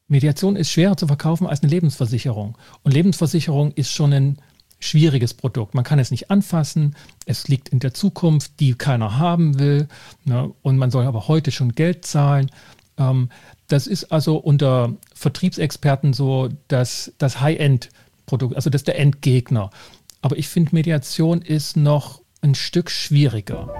Mediation ist schwerer zu verkaufen als eine Lebensversicherung. Und Lebensversicherung ist schon ein schwieriges Produkt. Man kann es nicht anfassen. Es liegt in der Zukunft, die keiner haben will. Ne? Und man soll aber heute schon Geld zahlen. Das ist also unter Vertriebsexperten so das High-End-Produkt, also das ist der Endgegner. Aber ich finde, Mediation ist noch ein Stück schwieriger.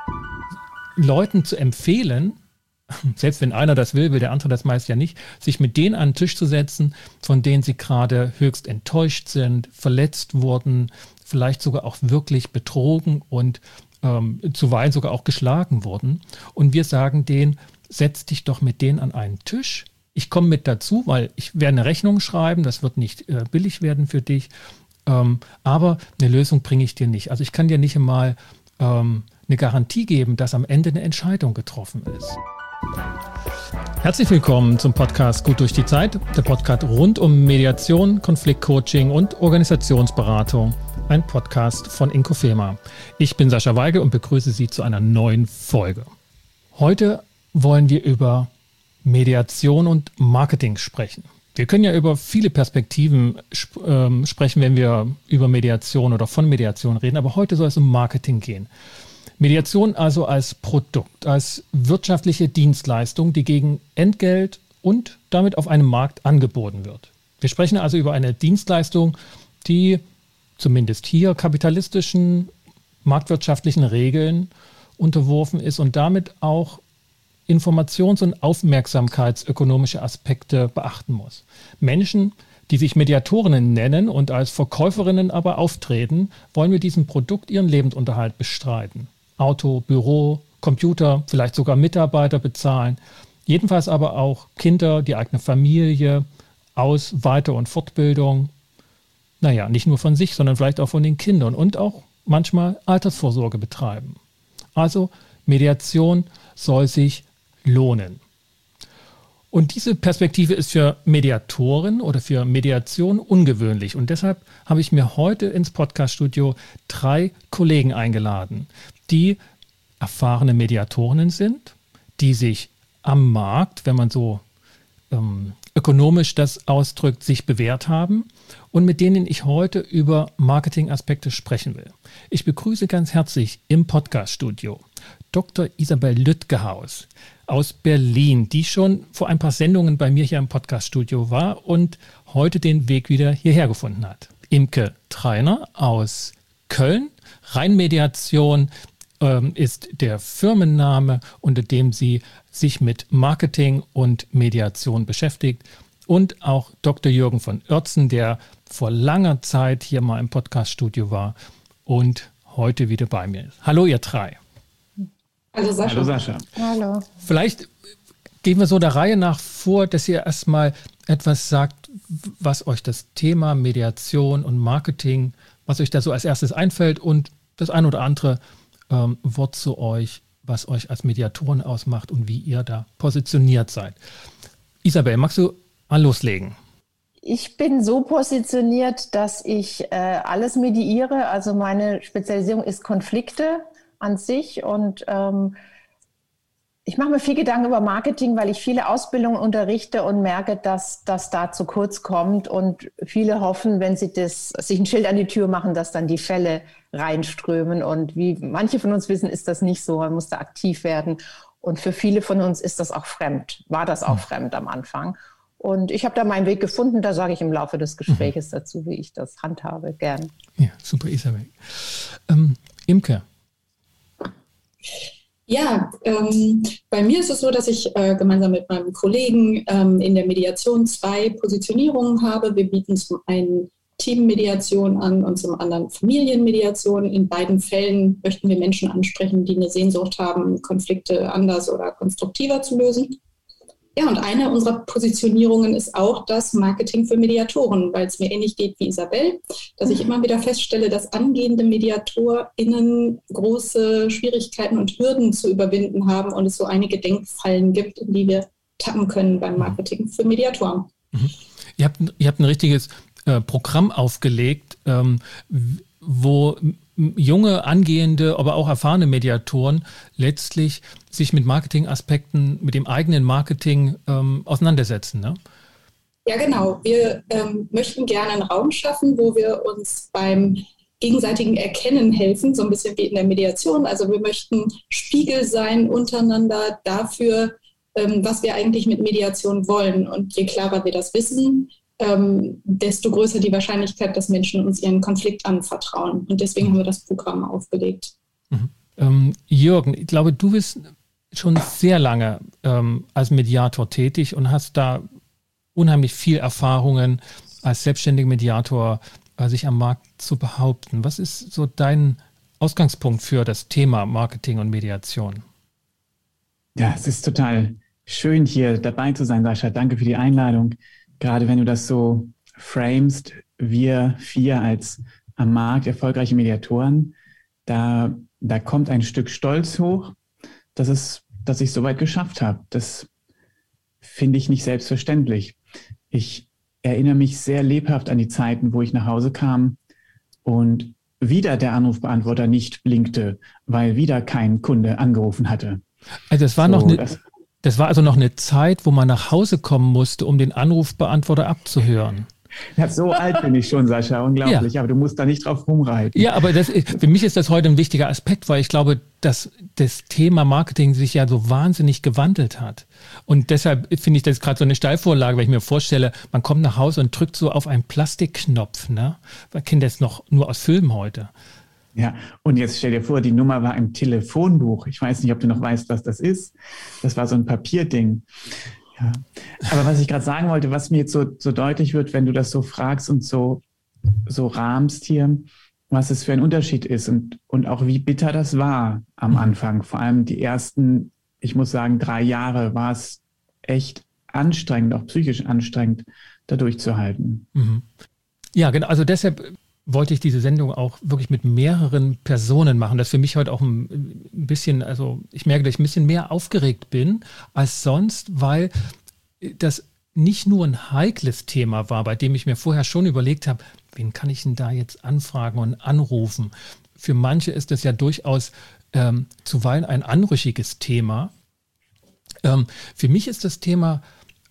Leuten zu empfehlen, selbst wenn einer das will der andere das meist ja nicht, sich mit denen an den Tisch zu setzen, von denen sie gerade höchst enttäuscht sind, verletzt wurden, vielleicht sogar auch wirklich betrogen und zuweilen sogar auch geschlagen wurden. Und wir sagen denen, setz dich doch mit denen an einen Tisch. Ich komme mit dazu, weil ich werde eine Rechnung schreiben, das wird nicht billig werden für dich, aber eine Lösung bringe ich dir nicht. Also ich kann dir nicht einmal eine Garantie geben, dass am Ende eine Entscheidung getroffen ist. Herzlich willkommen zum Podcast Gut durch die Zeit, der Podcast rund um Mediation, Konfliktcoaching und Organisationsberatung, ein Podcast von Inkofema. Ich bin Sascha Weigel und begrüße Sie zu einer neuen Folge. Heute wollen wir über Mediation und Marketing sprechen. Wir können ja über viele Perspektiven sprechen, wenn wir über Mediation oder von Mediation reden, aber heute soll es um Marketing gehen. Mediation also als Produkt, als wirtschaftliche Dienstleistung, die gegen Entgelt und damit auf einem Markt angeboten wird. Wir sprechen also über eine Dienstleistung, die zumindest hier kapitalistischen, marktwirtschaftlichen Regeln unterworfen ist und damit auch informations- und aufmerksamkeitsökonomische Aspekte beachten muss. Menschen, die sich Mediatorinnen nennen und als Verkäuferinnen aber auftreten, wollen mit diesem Produkt ihren Lebensunterhalt bestreiten. Auto, Büro, Computer, vielleicht sogar Mitarbeiter bezahlen. Jedenfalls aber auch Kinder, die eigene Familie, Weiter- und Fortbildung. Naja, nicht nur von sich, sondern vielleicht auch von den Kindern und auch manchmal Altersvorsorge betreiben. Also Mediation soll sich lohnen. Und diese Perspektive ist für Mediatoren oder für Mediation ungewöhnlich. Und deshalb habe ich mir heute ins Podcaststudio 3 Kollegen eingeladen, die erfahrene Mediatorinnen sind, die sich am Markt, wenn man so ökonomisch das ausdrückt, sich bewährt haben und mit denen ich heute über Marketingaspekte sprechen will. Ich begrüße ganz herzlich im Podcaststudio Dr. Isabel Lütgehaus aus Berlin, die schon vor ein paar Sendungen bei mir hier im Podcaststudio war und heute den Weg wieder hierher gefunden hat. Imke Treiner aus Köln. Rheinmediation ist der Firmenname, unter dem sie sich mit Marketing und Mediation beschäftigt. Und auch Dr. Jürgen von Oertzen, der vor langer Zeit hier mal im Podcaststudio war und heute wieder bei mir ist. Hallo ihr 3. Hallo Sascha. Hallo Sascha. Hallo. Vielleicht gehen wir so der Reihe nach vor, dass ihr erstmal etwas sagt, was euch das Thema Mediation und Marketing, was euch da so als erstes einfällt und das ein oder andere Wort zu euch, was euch als Mediatoren ausmacht und wie ihr da positioniert seid. Isabel, magst du mal loslegen? Ich bin so positioniert, dass ich alles mediiere. Also meine Spezialisierung ist Konflikte an sich und ich mache mir viel Gedanken über Marketing, weil ich viele Ausbildungen unterrichte und merke, dass das da zu kurz kommt und viele hoffen, wenn sie sich ein Schild an die Tür machen, dass dann die Fälle reinströmen und wie manche von uns wissen, ist das nicht so, man muss da aktiv werden und für viele von uns ist das auch fremd, war das auch fremd am Anfang und ich habe da meinen Weg gefunden, da sage ich im Laufe des Gesprächs dazu, wie ich das handhabe, gern. Ja, super Isabel. Imke. Ja, bei mir ist es so, dass ich gemeinsam mit meinem Kollegen in der Mediation 2 Positionierungen habe. Wir bieten zum einen Teammediation an und zum anderen Familienmediation. In beiden Fällen möchten wir Menschen ansprechen, die eine Sehnsucht haben, Konflikte anders oder konstruktiver zu lösen. Ja, und eine unserer Positionierungen ist auch das Marketing für Mediatoren, weil es mir ähnlich geht wie Isabel, dass ich immer wieder feststelle, dass angehende MediatorInnen große Schwierigkeiten und Hürden zu überwinden haben und es so einige Denkfallen gibt, in die wir tappen können beim Marketing für Mediatoren. Mhm. Ihr habt ein richtiges Programm aufgelegt, wo junge, angehende, aber auch erfahrene Mediatoren letztlich sich mit Marketingaspekten, mit dem eigenen Marketing auseinandersetzen. Ne? Ja, genau. Wir möchten gerne einen Raum schaffen, wo wir uns beim gegenseitigen Erkennen helfen, so ein bisschen wie in der Mediation. Also wir möchten Spiegel sein untereinander dafür, was wir eigentlich mit Mediation wollen. Und je klarer wir das wissen, desto größer die Wahrscheinlichkeit, dass Menschen uns ihren Konflikt anvertrauen. Und deswegen haben wir das Programm aufgelegt. Jürgen, ich glaube, du bist schon sehr lange als Mediator tätig und hast da unheimlich viel Erfahrungen als selbstständiger Mediator, sich am Markt zu behaupten. Was ist so dein Ausgangspunkt für das Thema Marketing und Mediation? Ja, es ist total schön, hier dabei zu sein, Sascha. Danke für die Einladung. Gerade wenn du das so framest, wir 4 als am Markt erfolgreiche Mediatoren, da kommt ein Stück Stolz hoch, dass ich es so weit geschafft habe. Das finde ich nicht selbstverständlich. Ich erinnere mich sehr lebhaft an die Zeiten, wo ich nach Hause kam und wieder der Anrufbeantworter nicht blinkte, weil wieder kein Kunde angerufen hatte. Also das war also noch eine Zeit, wo man nach Hause kommen musste, um den Anrufbeantworter abzuhören. Ja, so alt bin ich schon, Sascha, unglaublich, ja. Aber du musst da nicht drauf rumreiten. Ja, aber für mich ist das heute ein wichtiger Aspekt, weil ich glaube, dass das Thema Marketing sich ja so wahnsinnig gewandelt hat. Und deshalb finde ich das gerade so eine Steilvorlage, weil ich mir vorstelle, man kommt nach Hause und drückt so auf einen Plastikknopf, ne? Man kennt das noch nur aus Filmen heute. Ja, und jetzt stell dir vor, die Nummer war im Telefonbuch. Ich weiß nicht, ob du noch weißt, was das ist. Das war so ein Papierding. Ja. Aber was ich gerade sagen wollte, was mir jetzt so deutlich wird, wenn du das so fragst und so rahmst hier, was es für ein Unterschied ist und auch wie bitter das war am Anfang. Vor allem die ersten, ich muss sagen, 3 Jahre war es echt anstrengend, auch psychisch anstrengend, da durchzuhalten. Mhm. Ja, genau. Also deshalb wollte ich diese Sendung auch wirklich mit mehreren Personen machen. Das ist für mich heute auch ein bisschen, also ich merke, dass ich ein bisschen mehr aufgeregt bin als sonst, weil das nicht nur ein heikles Thema war, bei dem ich mir vorher schon überlegt habe, wen kann ich denn da jetzt anfragen und anrufen? Für manche ist das ja durchaus zuweilen ein anrüchiges Thema. Für mich ist das Thema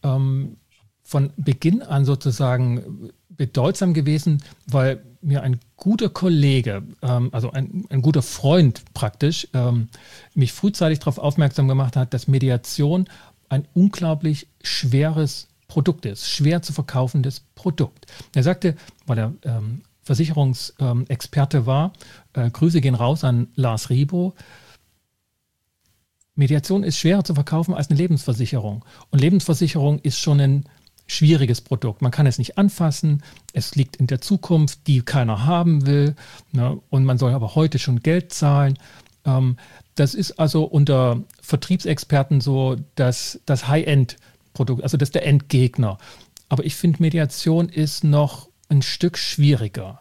von Beginn an sozusagen bedeutsam gewesen, weil mir ein guter Kollege, also ein guter Freund praktisch, mich frühzeitig darauf aufmerksam gemacht hat, dass Mediation ein unglaublich schweres Produkt ist, schwer zu verkaufendes Produkt. Er sagte, weil er Versicherungsexperte war, Grüße gehen raus an Lars Ribo, Mediation ist schwerer zu verkaufen als eine Lebensversicherung. Und Lebensversicherung ist schon ein schwieriges Produkt. Man kann es nicht anfassen, es liegt in der Zukunft, die keiner haben will, ne? Und man soll aber heute schon Geld zahlen. Das ist also unter Vertriebsexperten so das High-End-Produkt, also das ist der Endgegner. Aber ich finde, Mediation ist noch ein Stück schwieriger.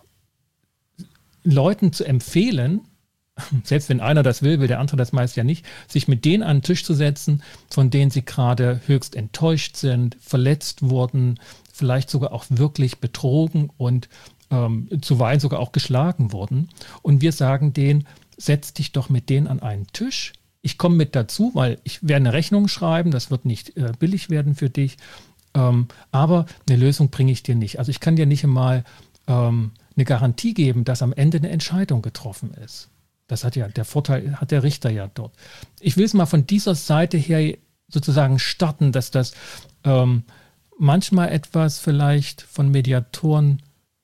Leuten zu empfehlen, selbst wenn einer das will der andere das meist ja nicht, sich mit denen an den Tisch zu setzen, von denen sie gerade höchst enttäuscht sind, verletzt wurden, vielleicht sogar auch wirklich betrogen und zuweilen sogar auch geschlagen wurden. Und wir sagen denen, setz dich doch mit denen an einen Tisch. Ich komme mit dazu, weil ich werde eine Rechnung schreiben, das wird nicht billig werden für dich, aber eine Lösung bringe ich dir nicht. Also ich kann dir nicht einmal eine Garantie geben, dass am Ende eine Entscheidung getroffen ist. Das hat ja, der Vorteil hat der Richter ja dort. Ich will es mal von dieser Seite her sozusagen starten, dass das manchmal etwas vielleicht von Mediatoren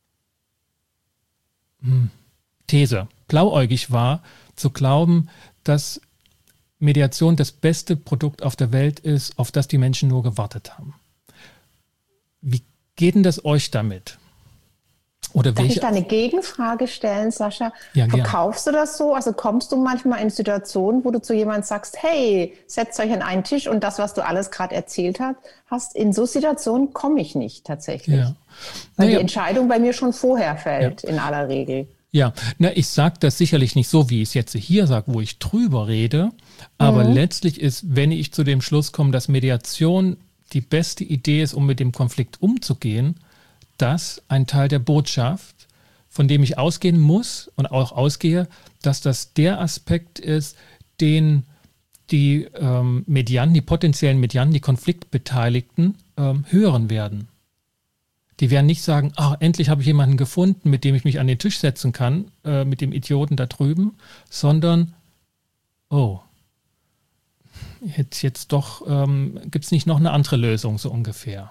These, blauäugig war, zu glauben, dass Mediation das beste Produkt auf der Welt ist, auf das die Menschen nur gewartet haben. Wie geht denn das euch damit? Oder Darf ich da eine Gegenfrage stellen, Sascha? Ja, verkaufst du das so? Also kommst du manchmal in Situationen, wo du zu jemandem sagst, hey, setzt euch an einen Tisch und das, was du alles gerade erzählt hast, in so Situationen komme ich nicht tatsächlich. Ja. Weil die Entscheidung bei mir schon vorher fällt, in aller Regel. Ja, ich sage das sicherlich nicht so, wie ich es jetzt hier sage, wo ich drüber rede, aber letztlich ist, wenn ich zu dem Schluss komme, dass Mediation die beste Idee ist, um mit dem Konflikt umzugehen, das ein Teil der Botschaft, von dem ich ausgehen muss und auch ausgehe, dass das der Aspekt ist, den die Medianten, die potenziellen Medianten, die Konfliktbeteiligten hören werden. Die werden nicht sagen, endlich habe ich jemanden gefunden, mit dem ich mich an den Tisch setzen kann, mit dem Idioten da drüben, sondern, jetzt doch, gibt es nicht noch eine andere Lösung, so ungefähr.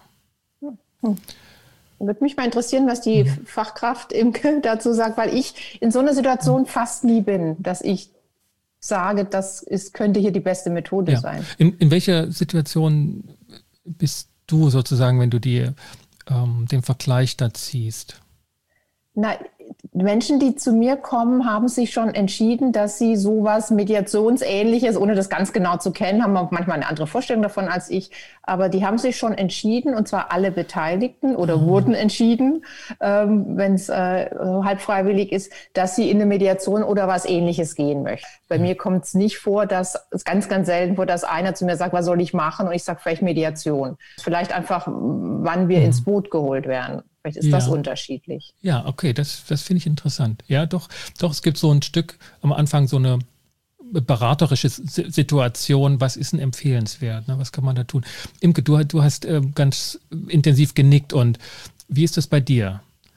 Würde mich mal interessieren, was die Fachkraft Imke dazu sagt, weil ich in so einer Situation fast nie bin, dass ich sage, könnte hier die beste Methode sein. In welcher Situation bist du sozusagen, wenn du dir den Vergleich da ziehst? Na, Menschen, die zu mir kommen, haben sich schon entschieden, dass sie sowas Mediationsähnliches, ohne das ganz genau zu kennen, haben auch manchmal eine andere Vorstellung davon als ich, aber die haben sich schon entschieden, und zwar alle Beteiligten oder wurden entschieden, wenn es halb freiwillig ist, dass sie in eine Mediation oder was Ähnliches gehen möchten. Bei mir kommt es nicht vor, dass es ganz, ganz selten vor, dass einer zu mir sagt, was soll ich machen? Und ich sage vielleicht Mediation. Vielleicht einfach, wann wir ins Boot geholt werden. Vielleicht ist das unterschiedlich. Ja, okay, das finde ich interessant. Ja, doch, es gibt so ein Stück am Anfang so eine beraterische Situation. Was ist denn empfehlenswert? Ne? Was kann man da tun? Imke, du hast ganz intensiv genickt. Und wie ist das bei dir?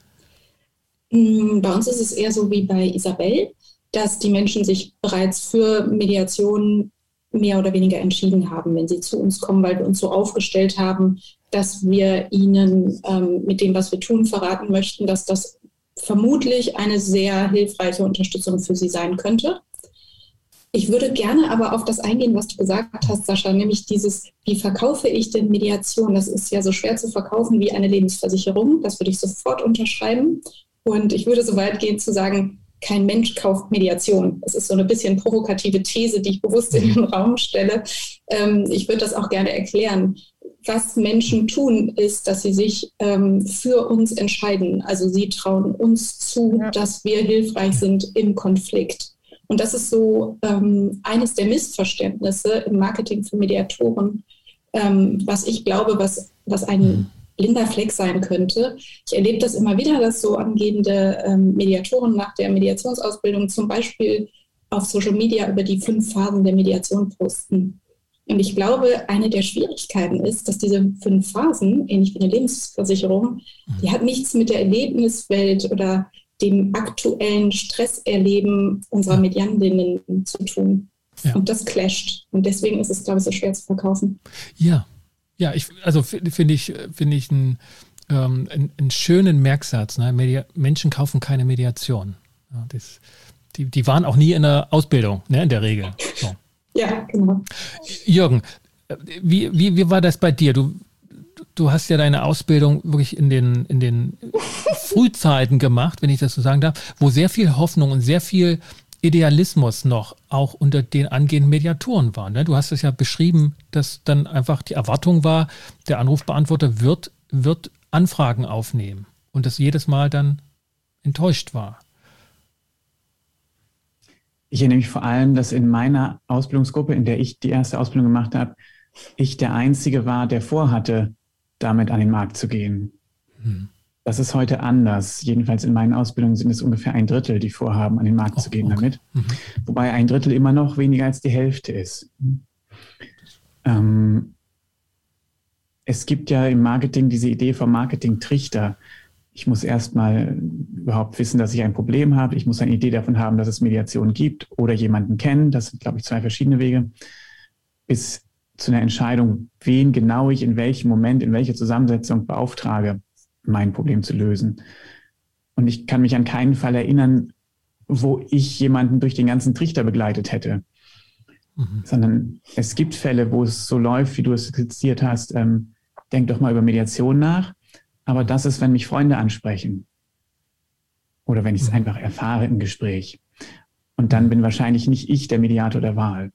Bei uns ist es eher so wie bei Isabel, dass die Menschen sich bereits für Mediation mehr oder weniger entschieden haben, wenn sie zu uns kommen, weil wir uns so aufgestellt haben, dass wir ihnen mit dem, was wir tun, verraten möchten, dass das vermutlich eine sehr hilfreiche Unterstützung für sie sein könnte. Ich würde gerne aber auf das eingehen, was du gesagt hast, Sascha, nämlich dieses, wie verkaufe ich denn Mediation? Das ist ja so schwer zu verkaufen wie eine Lebensversicherung. Das würde ich sofort unterschreiben. Und ich würde so weit gehen zu sagen, kein Mensch kauft Mediation. Das ist so eine bisschen provokative These, die ich bewusst in den Raum stelle. Ich würde das auch gerne erklären. Was Menschen tun, ist, dass sie sich für uns entscheiden. Also sie trauen uns zu, dass wir hilfreich sind im Konflikt. Und das ist so eines der Missverständnisse im Marketing für Mediatoren, was ich glaube, was ein blinder Fleck sein könnte. Ich erlebe das immer wieder, dass so angehende Mediatoren nach der Mediationsausbildung zum Beispiel auf Social Media über die 5 Phasen der Mediation posten. Und ich glaube, eine der Schwierigkeiten ist, dass diese 5 Phasen, ähnlich wie eine Lebensversicherung, die hat nichts mit der Erlebniswelt oder dem aktuellen Stresserleben unserer Mediantinnen zu tun. Ja. Und das clasht. Und deswegen ist es, glaube ich, so schwer zu verkaufen. Ja, finde ich einen schönen Merksatz. Ne? Menschen kaufen keine Mediation. Ja, die waren auch nie in der Ausbildung, ne, in der Regel. So. Ja, genau. Jürgen, wie war das bei dir? Du hast ja deine Ausbildung wirklich in den Frühzeiten gemacht, wenn ich das so sagen darf, wo sehr viel Hoffnung und sehr viel Idealismus noch auch unter den angehenden Mediatoren war. Ne? Du hast es ja beschrieben, dass dann einfach die Erwartung war, der Anrufbeantworter wird Anfragen aufnehmen und das jedes Mal dann enttäuscht war. Ich erinnere mich vor allem, dass in meiner Ausbildungsgruppe, in der ich die erste Ausbildung gemacht habe, ich der Einzige war, der vorhatte, damit an den Markt zu gehen. Das ist heute anders. Jedenfalls in meinen Ausbildungen sind es ungefähr 1/3, die vorhaben, an den Markt zu gehen damit. Wobei 1/3 immer noch weniger als die Hälfte ist. Es gibt ja im Marketing diese Idee vom Marketing-Trichter. Ich muss erstmal überhaupt wissen, dass ich ein Problem habe. Ich muss eine Idee davon haben, dass es Mediation gibt oder jemanden kennen. Das sind, glaube ich, 2 verschiedene Wege. Bis zu einer Entscheidung, wen genau ich in welchem Moment, in welcher Zusammensetzung beauftrage, mein Problem zu lösen. Und ich kann mich an keinen Fall erinnern, wo ich jemanden durch den ganzen Trichter begleitet hätte. Sondern es gibt Fälle, wo es so läuft, wie du es skizziert hast, denk doch mal über Mediation nach. Aber das ist, wenn mich Freunde ansprechen oder wenn ich es einfach erfahre im Gespräch. Und dann bin wahrscheinlich nicht ich der Mediator der Wahl.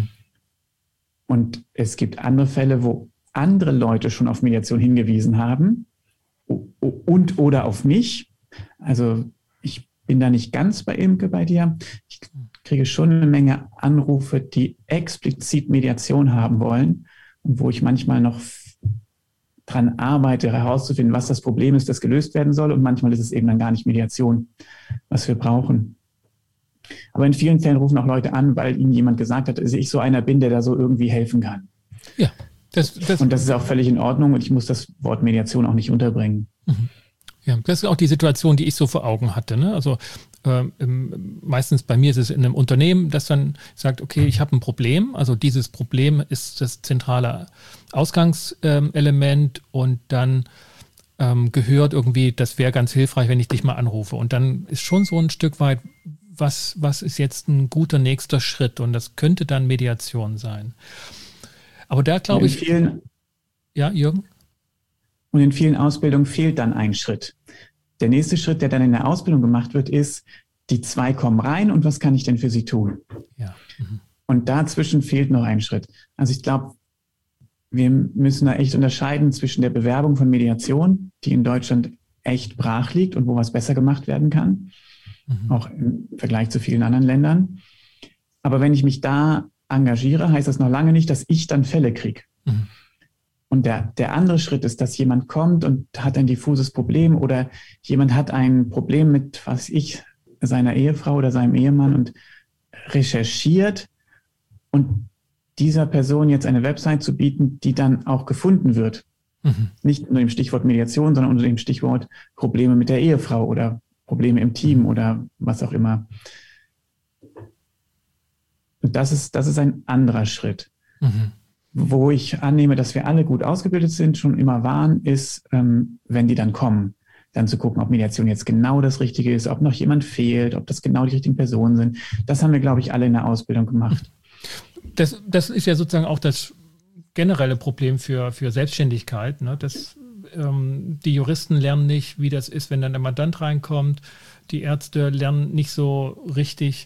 Und es gibt andere Fälle, wo andere Leute schon auf Mediation hingewiesen haben und oder auf mich. Also ich bin da nicht ganz bei Imke bei dir. Ich kriege schon eine Menge Anrufe, die explizit Mediation haben wollen und wo ich manchmal noch dran arbeite, herauszufinden, was das Problem ist, das gelöst werden soll. Und manchmal ist es eben dann gar nicht Mediation, was wir brauchen. Aber in vielen Fällen rufen auch Leute an, weil ihnen jemand gesagt hat, dass ich so einer bin, der da so irgendwie helfen kann. Ja. Und das ist auch völlig in Ordnung und ich muss das Wort Mediation auch nicht unterbringen. Ja, das ist auch die Situation, die ich so vor Augen hatte. Ne? Also meistens bei mir ist es in einem Unternehmen, das dann sagt, okay, ich habe ein Problem. Also dieses Problem ist das zentrale Ausgangselement und dann gehört irgendwie, das wäre ganz hilfreich, wenn ich dich mal anrufe. Und dann ist schon so ein Stück weit, was ist jetzt ein guter nächster Schritt? Und das könnte dann Mediation sein. Aber da glaube ich... Ja, Jürgen? Und in vielen Ausbildungen fehlt dann ein Schritt. Der nächste Schritt, der dann in der Ausbildung gemacht wird, ist, die 2 kommen rein und was kann ich denn für sie tun? Ja. Und dazwischen fehlt noch ein Schritt. Also ich glaube, wir müssen da echt unterscheiden zwischen der Bewerbung von Mediation, die in Deutschland echt brach liegt und wo was besser gemacht werden kann, auch im Vergleich zu vielen anderen Ländern. Aber wenn ich mich da engagiere, heißt das noch lange nicht, dass ich dann Fälle kriege. Und der andere Schritt ist, dass jemand kommt und hat ein diffuses Problem oder jemand hat ein Problem mit, seiner Ehefrau oder seinem Ehemann und recherchiert und dieser Person jetzt eine Website zu bieten, die dann auch gefunden wird. Nicht unter dem Stichwort Mediation, sondern unter dem Stichwort Probleme mit der Ehefrau oder Probleme im Team oder was auch immer. Und das ist ein anderer Schritt. Wo ich annehme, dass wir alle gut ausgebildet sind, schon immer waren, ist, wenn die dann kommen, dann zu gucken, ob Mediation jetzt genau das Richtige ist, ob noch jemand fehlt, ob das genau die richtigen Personen sind. Das haben wir, glaube ich, alle in der Ausbildung gemacht. Das ist ja sozusagen auch das generelle Problem für Selbstständigkeit, ne? Die Juristen lernen nicht, wie das ist, wenn dann der Mandant reinkommt. Die Ärzte lernen nicht so richtig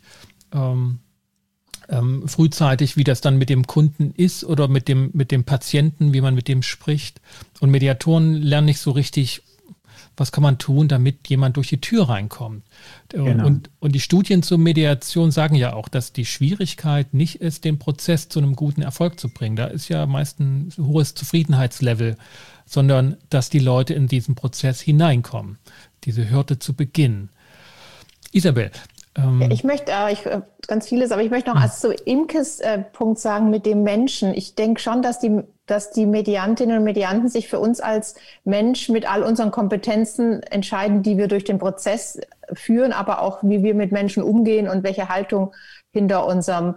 frühzeitig, wie das dann mit dem Kunden ist oder mit dem Patienten, wie man mit dem spricht. Und Mediatoren lernen nicht so richtig, was kann man tun, damit jemand durch die Tür reinkommt. Genau. Und die Studien zur Mediation sagen ja auch, dass die Schwierigkeit nicht ist, den Prozess zu einem guten Erfolg zu bringen. Da ist ja meist ein hohes Zufriedenheitslevel, sondern dass die Leute in diesen Prozess hineinkommen, diese Hürde zu Beginn. Isabel, ich möchte ganz vieles, aber ich möchte noch als zu Imkes Punkt sagen mit dem Menschen. Ich denke schon, dass die Mediantinnen und Medianten sich für uns als Mensch mit all unseren Kompetenzen entscheiden, die wir durch den Prozess führen, aber auch wie wir mit Menschen umgehen und welche Haltung hinter unserem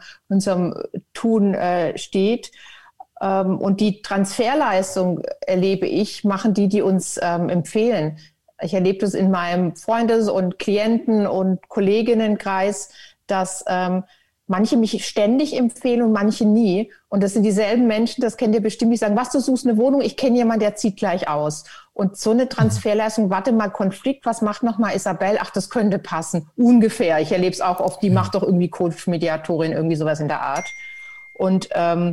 Tun steht. Und die Transferleistung erlebe ich, machen die uns empfehlen. Ich erlebe das in meinem Freundes- und Klienten- und Kolleginnenkreis, dass manche mich ständig empfehlen und manche nie. Und das sind dieselben Menschen, das kennt ihr bestimmt, die sagen, was, du suchst eine Wohnung? Ich kenne jemanden, der zieht gleich aus. Und so eine Transferleistung, warte mal, Konflikt, was macht nochmal Isabel? Ach, das könnte passen. Ungefähr. Ich erlebe es auch oft, die macht doch irgendwie Coach, Mediatorin, irgendwie sowas in der Art. Und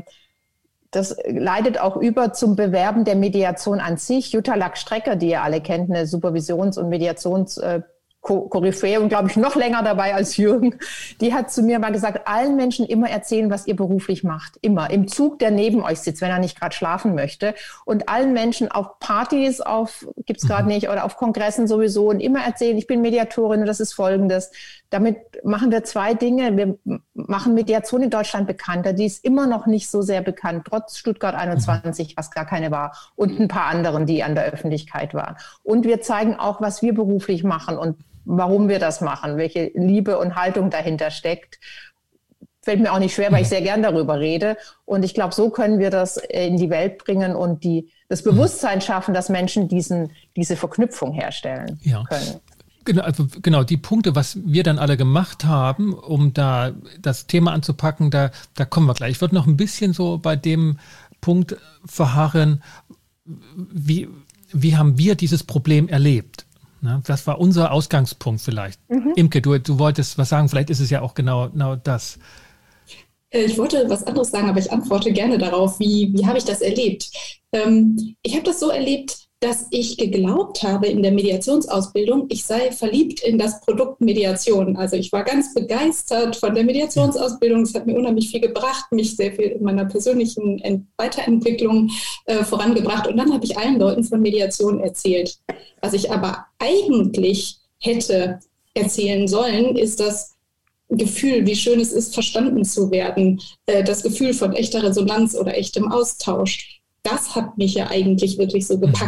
das leitet auch über zum Bewerben der Mediation an sich. Jutta Lack-Strecker, die ihr alle kennt, eine Supervisions- und Mediations-Koryphäe und glaube ich noch länger dabei als Jürgen, die hat zu mir mal gesagt, allen Menschen immer erzählen, was ihr beruflich macht. Immer. Im Zug, der neben euch sitzt, wenn er nicht gerade schlafen möchte. Und allen Menschen auf Partys, gibt's gerade nicht, oder auf Kongressen sowieso und immer erzählen, ich bin Mediatorin und das ist Folgendes. Damit machen wir 2 Dinge. Wir machen Mediation in Deutschland bekannter. Die ist immer noch nicht so sehr bekannt, trotz Stuttgart 21, was gar keine war, und ein paar anderen, die an der Öffentlichkeit waren. Und wir zeigen auch, was wir beruflich machen und warum wir das machen, welche Liebe und Haltung dahinter steckt. Fällt mir auch nicht schwer, weil ich sehr gern darüber rede. Und ich glaube, so können wir das in die Welt bringen und das Bewusstsein schaffen, dass Menschen diese Verknüpfung herstellen können. Genau, die Punkte, was wir dann alle gemacht haben, um da das Thema anzupacken, da kommen wir gleich. Ich würde noch ein bisschen so bei dem Punkt verharren, wie haben wir dieses Problem erlebt? Ne? Das war unser Ausgangspunkt vielleicht. Imke, du wolltest was sagen, vielleicht ist es ja auch genau das. Ich wollte was anderes sagen, aber ich antworte gerne darauf, wie habe ich das erlebt? Ich habe das so erlebt, dass ich geglaubt habe in der Mediationsausbildung, ich sei verliebt in das Produkt Mediation. Also ich war ganz begeistert von der Mediationsausbildung. Es hat mir unheimlich viel gebracht, mich sehr viel in meiner persönlichen Weiterentwicklung vorangebracht. Und dann habe ich allen Leuten von Mediation erzählt. Was ich aber eigentlich hätte erzählen sollen, ist das Gefühl, wie schön es ist, verstanden zu werden. Das Gefühl von echter Resonanz oder echtem Austausch. Das hat mich ja eigentlich wirklich so gepackt.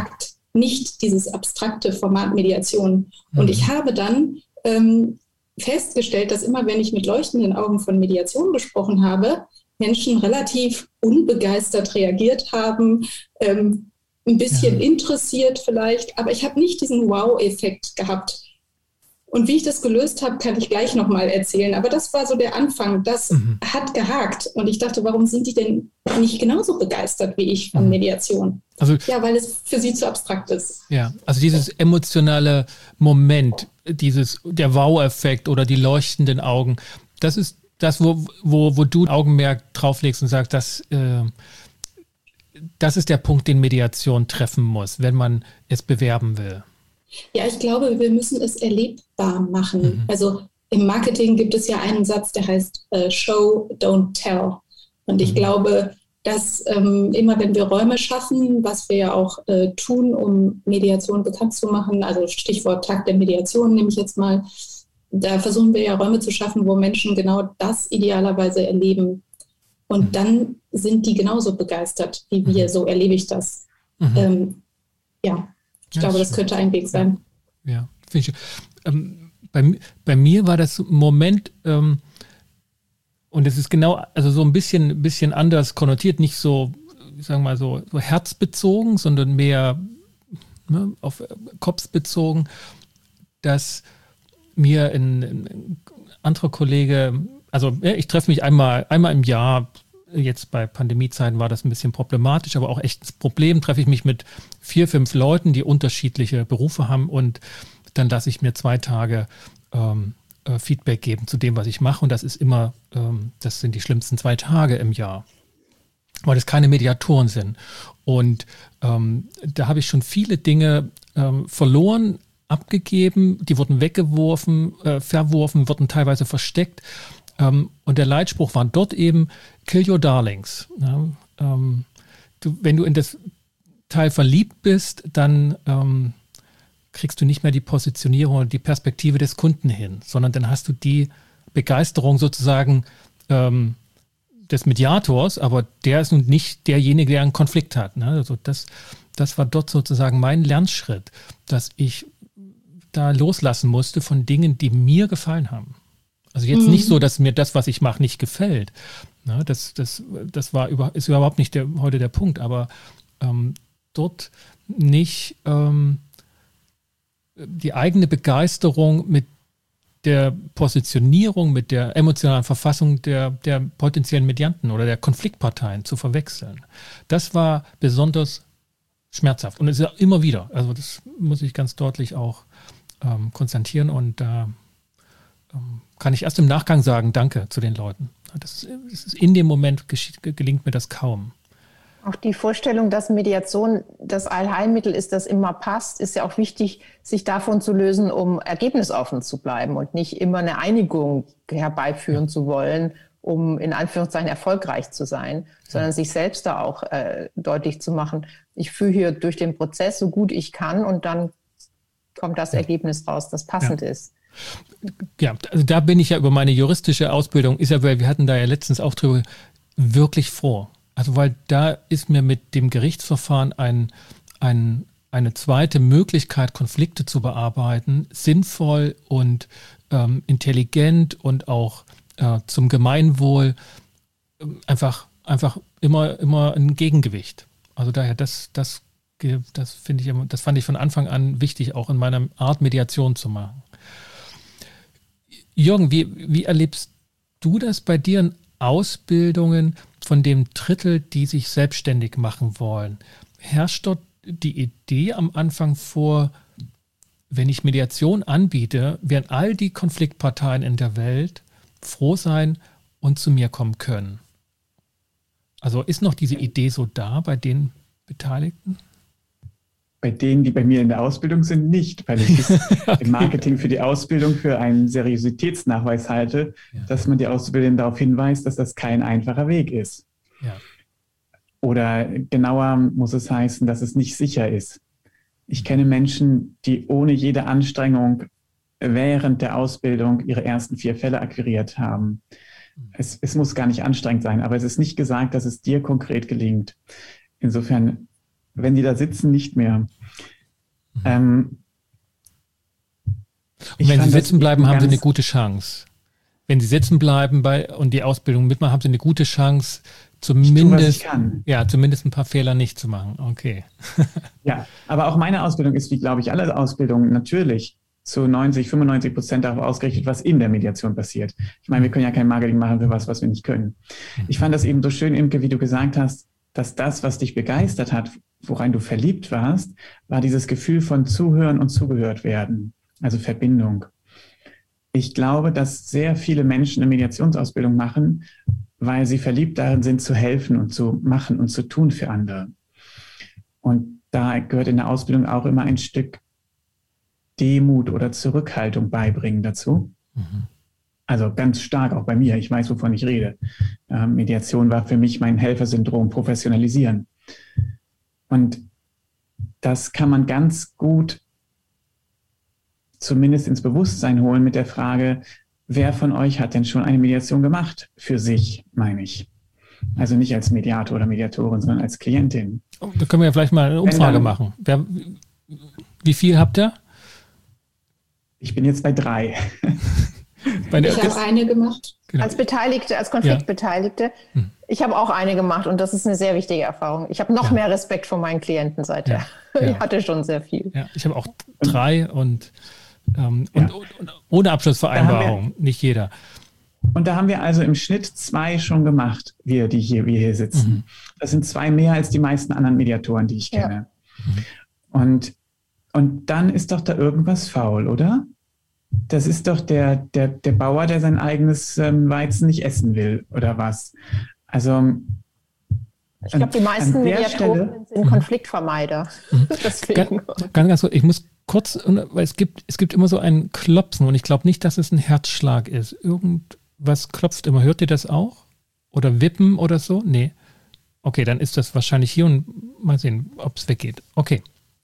nicht dieses abstrakte Format Mediation. Und ich habe dann festgestellt, dass immer, wenn ich mit leuchtenden Augen von Mediation gesprochen habe, Menschen relativ unbegeistert reagiert haben, ein bisschen interessiert vielleicht, aber ich habe nicht diesen Wow-Effekt gehabt. Und wie ich das gelöst habe, kann ich gleich nochmal erzählen. Aber das war so der Anfang. Das hat gehakt. Und ich dachte, warum sind die denn nicht genauso begeistert wie ich von Mediation? Also, ja, weil es für sie zu abstrakt ist. Ja, also dieses emotionale Moment, der Wow-Effekt oder die leuchtenden Augen, das ist das, wo du Augenmerk drauflegst und sagst, das ist der Punkt, den Mediation treffen muss, wenn man es bewerben will. Ja, ich glaube, wir müssen es erlebbar machen. Also im Marketing gibt es ja einen Satz, der heißt Show, don't tell. Und ich glaube, dass immer, wenn wir Räume schaffen, was wir ja auch tun, um Mediation bekannt zu machen, also Stichwort Tag der Mediation nehme ich jetzt mal, da versuchen wir ja Räume zu schaffen, wo Menschen genau das idealerweise erleben. Und dann sind die genauso begeistert wie wir, so erlebe ich das. Ich glaube, das könnte ein Weg sein. Ja, finde ich. Bei mir war das Moment, und es ist genau, also so ein bisschen anders konnotiert, nicht so, sagen wir mal so herzbezogen, sondern mehr auf Kopf bezogen, dass mir ein anderer Kollege, also ich treffe mich einmal im Jahr. Jetzt bei Pandemiezeiten war das ein bisschen problematisch, aber auch echt das Problem, treffe ich mich mit 4, 5 Leuten, die unterschiedliche Berufe haben und dann lasse ich mir 2 Tage Feedback geben zu dem, was ich mache und das ist immer, das sind die schlimmsten 2 Tage im Jahr, weil das keine Mediatoren sind und da habe ich schon viele Dinge verloren, abgegeben, die wurden weggeworfen, verworfen, wurden teilweise versteckt. Und der Leitspruch war dort eben, kill your darlings. Ja, wenn du in das Teil verliebt bist, dann kriegst du nicht mehr die Positionierung oder die Perspektive des Kunden hin, sondern dann hast du die Begeisterung sozusagen des Mediators, aber der ist nun nicht derjenige, der einen Konflikt hat. Ne? Also das war dort sozusagen mein Lernschritt, dass ich da loslassen musste von Dingen, die mir gefallen haben. Also jetzt nicht so, dass mir das, was ich mache, nicht gefällt. Na, das ist überhaupt nicht heute der Punkt, aber dort nicht die eigene Begeisterung mit der Positionierung, mit der emotionalen Verfassung der potenziellen Medianten oder der Konfliktparteien zu verwechseln. Das war besonders schmerzhaft und es ist ja immer wieder. Also das muss ich ganz deutlich auch konstatieren und da kann ich erst im Nachgang sagen, danke zu den Leuten. Das ist in dem Moment gelingt mir das kaum. Auch die Vorstellung, dass Mediation das Allheilmittel ist, das immer passt, ist ja auch wichtig, sich davon zu lösen, um ergebnisoffen zu bleiben und nicht immer eine Einigung herbeiführen zu wollen, um in Anführungszeichen erfolgreich zu sein, sondern sich selbst da auch deutlich zu machen, ich führe hier durch den Prozess so gut ich kann und dann kommt das Ergebnis raus, das passend ist. Ja, also da bin ich ja über meine juristische Ausbildung, Isabel, wir hatten da ja letztens auch drüber, wirklich froh. Also weil da ist mir mit dem Gerichtsverfahren eine zweite Möglichkeit, Konflikte zu bearbeiten, sinnvoll und intelligent und auch zum Gemeinwohl einfach immer ein Gegengewicht. Also daher das finde ich, das fand ich von Anfang an wichtig, auch in meiner Art Mediation zu machen. Jürgen, wie erlebst du das bei dir in Ausbildungen von dem Drittel, die sich selbstständig machen wollen? Herrscht dort die Idee am Anfang vor, wenn ich Mediation anbiete, werden all die Konfliktparteien in der Welt froh sein und zu mir kommen können? Also ist noch diese Idee so da bei den Beteiligten? Bei denen, die bei mir in der Ausbildung sind, nicht, weil ich es im Marketing für die Ausbildung für einen Seriositätsnachweis halte, dass man die Auszubildenden darauf hinweist, dass das kein einfacher Weg ist. Ja. Oder genauer muss es heißen, dass es nicht sicher ist. Ich kenne Menschen, die ohne jede Anstrengung während der Ausbildung ihre ersten 4 Fälle akquiriert haben. Es muss gar nicht anstrengend sein, aber es ist nicht gesagt, dass es dir konkret gelingt. Insofern, wenn die da sitzen, nicht mehr. Und wenn Sie sitzen bleiben, haben Sie eine gute Chance. Wenn Sie sitzen bleiben und die Ausbildung mitmachen, haben Sie eine gute Chance, zumindest ein paar Fehler nicht zu machen. Okay. Ja, aber auch meine Ausbildung ist, wie glaube ich, alle Ausbildungen natürlich zu 95% darauf ausgerichtet, was in der Mediation passiert. Ich meine, wir können ja kein Marketing machen für was wir nicht können. Ich fand das eben so schön, Imke, wie du gesagt hast, dass das, was dich begeistert hat, woran du verliebt warst, war dieses Gefühl von Zuhören und zugehört werden, also Verbindung. Ich glaube, dass sehr viele Menschen eine Mediationsausbildung machen, weil sie verliebt darin sind, zu helfen und zu machen und zu tun für andere. Und da gehört in der Ausbildung auch immer ein Stück Demut oder Zurückhaltung beibringen dazu. Also ganz stark auch bei mir. Ich weiß, wovon ich rede. Mediation war für mich mein Helfersyndrom, professionalisieren. Und das kann man ganz gut zumindest ins Bewusstsein holen mit der Frage, wer von euch hat denn schon eine Mediation gemacht? Für sich, meine ich. Also nicht als Mediator oder Mediatorin, sondern als Klientin. Da können wir ja vielleicht mal eine Umfrage machen. Wie viel habt ihr? Ich bin jetzt bei 3. Ich habe eine gemacht. Genau. Als Beteiligte, als Konfliktbeteiligte. Ja. Ich habe auch eine gemacht und das ist eine sehr wichtige Erfahrung. Ich habe noch mehr Respekt vor meinen Klienten seither. Ja. Ich hatte schon sehr viel. Ja, ich habe auch 3 und ohne Abschlussvereinbarung, nicht jeder. Und da haben wir also im Schnitt 2 schon gemacht, wir hier sitzen. Das sind 2 mehr als die meisten anderen Mediatoren, die ich kenne. Und dann ist doch da irgendwas faul, oder? Das ist doch der Bauer, der sein eigenes Weizen nicht essen will, oder was? Also ich glaube, die meisten Mediatoren sind Konfliktvermeider. Deswegen. Ganz kurz, ich muss kurz, weil es gibt immer so ein Klopfen und ich glaube nicht, dass es ein Herzschlag ist. Irgendwas klopft immer. Hört ihr das auch? Oder wippen oder so? Nee. Okay, dann ist das wahrscheinlich hier und mal sehen, ob es weggeht. Okay.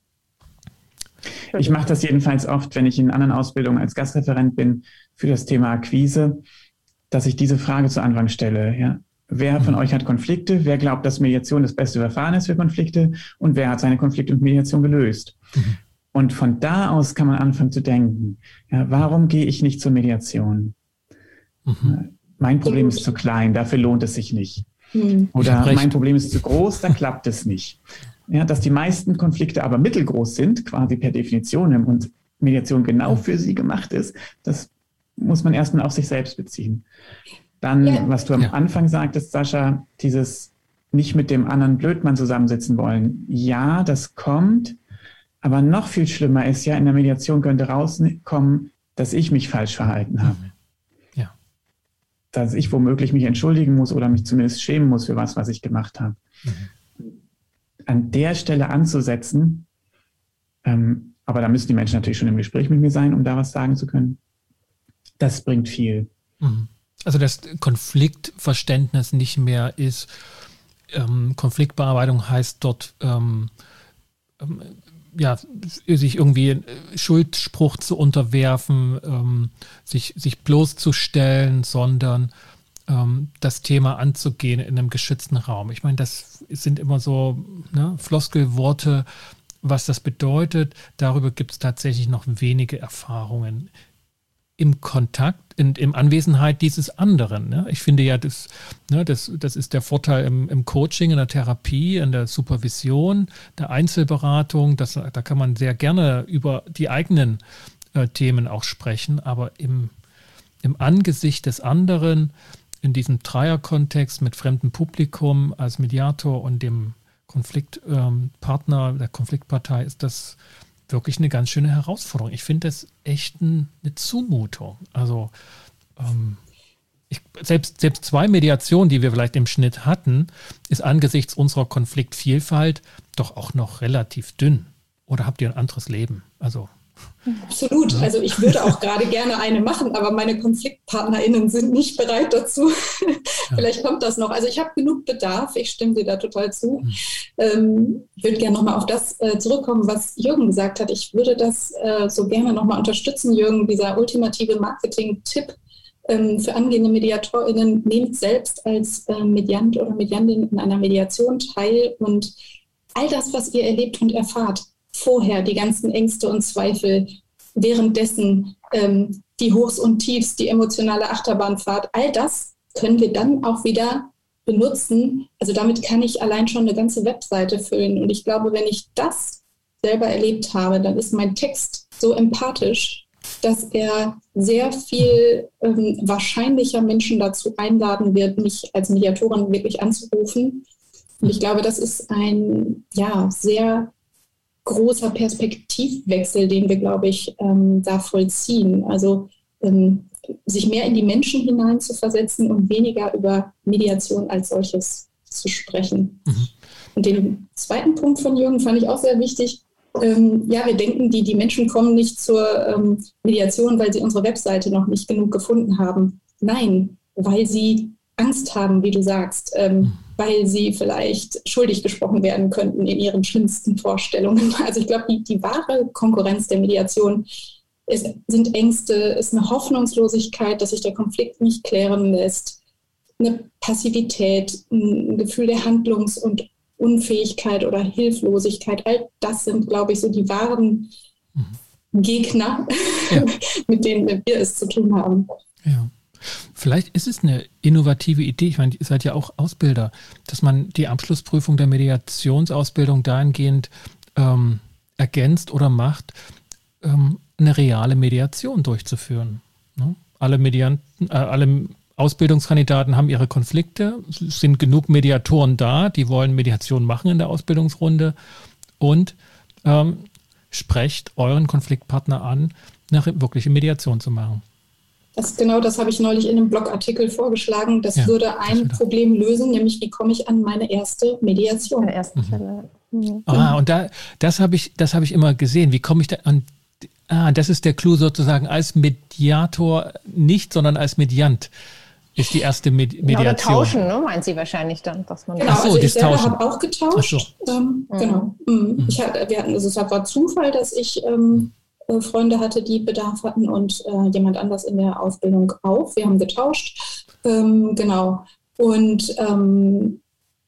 Ich mache das jedenfalls oft, wenn ich in anderen Ausbildungen als Gastreferent bin für das Thema Akquise, dass ich diese Frage zu Anfang stelle. Ja? Wer von euch hat Konflikte? Wer glaubt, dass Mediation das beste Verfahren ist für Konflikte? Und wer hat seine Konflikte mit Mediation gelöst? Und von da aus kann man anfangen zu denken, ja, warum gehe ich nicht zur Mediation? Mein Problem ist zu klein, dafür lohnt es sich nicht. Oder mein Problem ist zu groß, da klappt es nicht. Ja, dass die meisten Konflikte aber mittelgroß sind, quasi per Definition, und Mediation genau für sie gemacht ist, das muss man erstmal auf sich selbst beziehen. Dann, was du am Anfang sagtest, Sascha, dieses nicht mit dem anderen Blödmann zusammensitzen wollen. Ja, das kommt, aber noch viel schlimmer ist ja, in der Mediation könnte rauskommen, dass ich mich falsch verhalten habe. Ja. Dass ich womöglich mich entschuldigen muss oder mich zumindest schämen muss für was ich gemacht habe. An der Stelle anzusetzen, aber da müssen die Menschen natürlich schon im Gespräch mit mir sein, um da was sagen zu können. Das bringt viel. Also das Konfliktverständnis nicht mehr ist, Konfliktbearbeitung heißt dort, sich irgendwie Schuldspruch zu unterwerfen, sich bloßzustellen, sondern das Thema anzugehen in einem geschützten Raum. Ich meine, das sind immer so Floskelworte, was das bedeutet. Darüber gibt es tatsächlich noch wenige Erfahrungen im Kontakt, in Anwesenheit dieses anderen. Ne? Ich finde ja, das ist der Vorteil im Coaching, in der Therapie, in der Supervision, der Einzelberatung. Da kann man sehr gerne über die eigenen Themen auch sprechen, aber im Angesicht des anderen, in diesem Dreierkontext mit fremdem Publikum als Mediator und dem Konfliktpartner, der Konfliktpartei, ist das wirklich eine ganz schöne Herausforderung. Ich finde das echt eine Zumutung. Also selbst 2 Mediationen, die wir vielleicht im Schnitt hatten, ist angesichts unserer Konfliktvielfalt doch auch noch relativ dünn. Oder habt ihr ein anderes Leben? Also absolut. Also ich würde auch gerade gerne eine machen, aber meine KonfliktpartnerInnen sind nicht bereit dazu. Vielleicht kommt das noch. Also ich habe genug Bedarf. Ich stimme dir da total zu. Ich würde gerne nochmal auf das zurückkommen, was Jürgen gesagt hat. Ich würde das so gerne nochmal unterstützen, Jürgen, dieser ultimative Marketing-Tipp für angehende MediatorInnen: Nehmt selbst als Mediant oder Mediantin in einer Mediation teil und all das, was ihr erlebt und erfahrt, vorher die ganzen Ängste und Zweifel, währenddessen die Hochs und Tiefs, die emotionale Achterbahnfahrt, all das können wir dann auch wieder benutzen. Also damit kann ich allein schon eine ganze Webseite füllen. Und ich glaube, wenn ich das selber erlebt habe, dann ist mein Text so empathisch, dass er sehr viel wahrscheinlicher Menschen dazu einladen wird, mich als Mediatorin wirklich anzurufen. Und ich glaube, das ist ein sehr großer Perspektivwechsel, den wir, glaube ich, da vollziehen. Also sich mehr in die Menschen hinein zu versetzen und weniger über Mediation als solches zu sprechen. Mhm. Und den zweiten Punkt von Jürgen fand ich auch sehr wichtig. Wir denken, die Menschen kommen nicht zur Mediation, weil sie unsere Webseite noch nicht genug gefunden haben. Nein, weil sie Angst haben, wie du sagst, weil sie vielleicht schuldig gesprochen werden könnten in ihren schlimmsten Vorstellungen. Also ich glaube, die wahre Konkurrenz der Mediation sind Ängste, ist eine Hoffnungslosigkeit, dass sich der Konflikt nicht klären lässt, eine Passivität, ein Gefühl der Handlungs- und Unfähigkeit oder Hilflosigkeit. All das sind, glaube ich, so die wahren Gegner, mit denen wir es zu tun haben. Ja. Vielleicht ist es eine innovative Idee, ich meine, ihr seid ja auch Ausbilder, dass man die Abschlussprüfung der Mediationsausbildung dahingehend ergänzt oder macht, eine reale Mediation durchzuführen. Ne? Alle Ausbildungskandidaten haben ihre Konflikte, es sind genug Mediatoren da, die wollen Mediation machen in der Ausbildungsrunde und sprecht euren Konfliktpartner an, eine wirkliche Mediation zu machen. Das habe ich neulich in einem Blogartikel vorgeschlagen. Das würde ein Problem lösen, nämlich wie komme ich an meine erste Mediation. An der ersten Stelle. Mhm. Und das habe ich immer gesehen. Wie komme ich da an? Das ist der Clou sozusagen als Mediator nicht, sondern als Mediant ist die erste Mediation. Oder tauschen, ne? Meint sie wahrscheinlich dann, dass man. Genau, also ich selber habe auch getauscht. Genau. Es war Zufall, dass ich Freunde hatte, die Bedarf hatten und jemand anders in der Ausbildung auch. Wir haben getauscht. Genau. Und und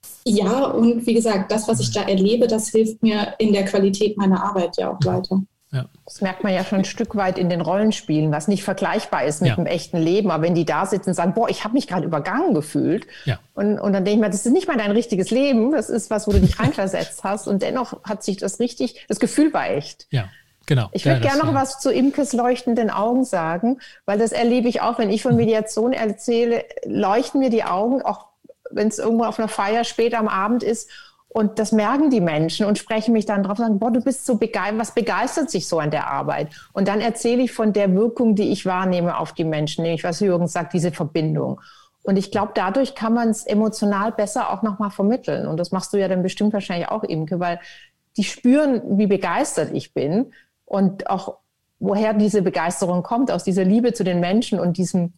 wie gesagt, das, was ich da erlebe, das hilft mir in der Qualität meiner Arbeit ja auch weiter. Ja. Das merkt man ja schon ein Stück weit in den Rollenspielen, was nicht vergleichbar ist mit dem echten Leben. Aber wenn die da sitzen und sagen, ich habe mich gerade übergangen gefühlt. Ja. Und dann denke ich mir, das ist nicht mal dein richtiges Leben. Das ist was, wo du dich reinversetzt hast. Und dennoch hat sich das Gefühl war echt. Ja. Genau. Ich würde gerne noch was zu Imkes leuchtenden Augen sagen, weil das erlebe ich auch, wenn ich von Mediation erzähle, leuchten mir die Augen, auch wenn es irgendwo auf einer Feier spät am Abend ist. Und das merken die Menschen und sprechen mich dann drauf und sagen, du bist so begeistert, was begeistert sich so an der Arbeit? Und dann erzähle ich von der Wirkung, die ich wahrnehme auf die Menschen, nämlich was Jürgen sagt, diese Verbindung. Und ich glaube, dadurch kann man es emotional besser auch nochmal vermitteln. Und das machst du ja dann bestimmt wahrscheinlich auch, Imke, weil die spüren, wie begeistert ich bin und auch woher diese Begeisterung kommt, aus dieser Liebe zu den Menschen und diesem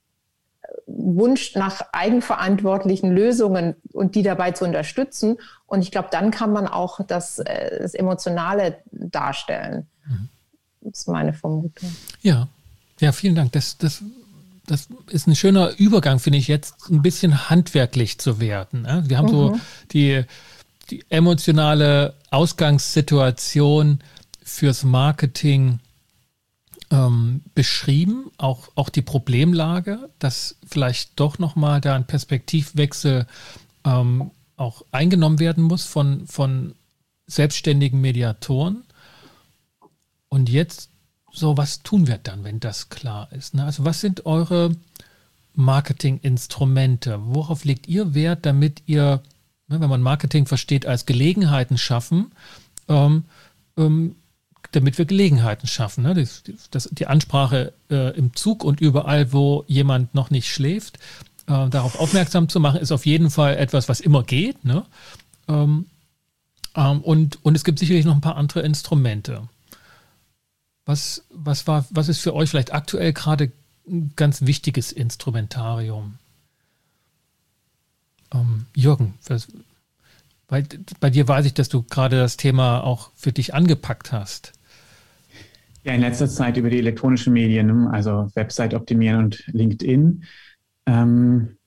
Wunsch nach eigenverantwortlichen Lösungen und die dabei zu unterstützen. Und ich glaube, dann kann man auch das Emotionale darstellen. Das ist meine Vermutung. Ja, vielen Dank. Das ist ein schöner Übergang, finde ich, jetzt ein bisschen handwerklich zu werden. Wir haben so die emotionale Ausgangssituation fürs Marketing beschrieben, auch die Problemlage, dass vielleicht doch nochmal da ein Perspektivwechsel auch eingenommen werden muss von selbstständigen Mediatoren. Und jetzt was tun wir dann, wenn das klar ist? Ne? Also was sind eure Marketinginstrumente? Worauf legt ihr Wert, damit ihr, wenn man Marketing versteht als Gelegenheiten schaffen, damit wir Gelegenheiten schaffen. Ne? Die Ansprache im Zug und überall, wo jemand noch nicht schläft, darauf aufmerksam zu machen, ist auf jeden Fall etwas, was immer geht. Ne? Und es gibt sicherlich noch ein paar andere Instrumente. Was ist für euch vielleicht aktuell gerade ein ganz wichtiges Instrumentarium? Jürgen, bei dir weiß ich, dass du gerade das Thema auch für dich angepackt hast. Ja, in letzter Zeit über die elektronischen Medien, also Website optimieren und LinkedIn.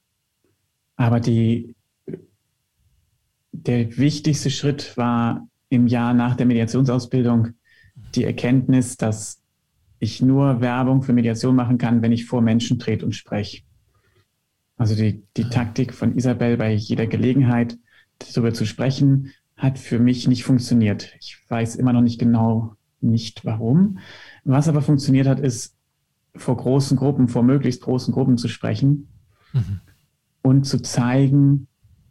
Aber der wichtigste Schritt war im Jahr nach der Mediationsausbildung die Erkenntnis, dass ich nur Werbung für Mediation machen kann, wenn ich vor Menschen trete und spreche. Also die Taktik von Isabel, bei jeder Gelegenheit darüber zu sprechen, hat für mich nicht funktioniert. Ich weiß immer noch nicht genau warum. Was aber funktioniert hat, ist, vor großen Gruppen, vor möglichst großen Gruppen zu sprechen und zu zeigen,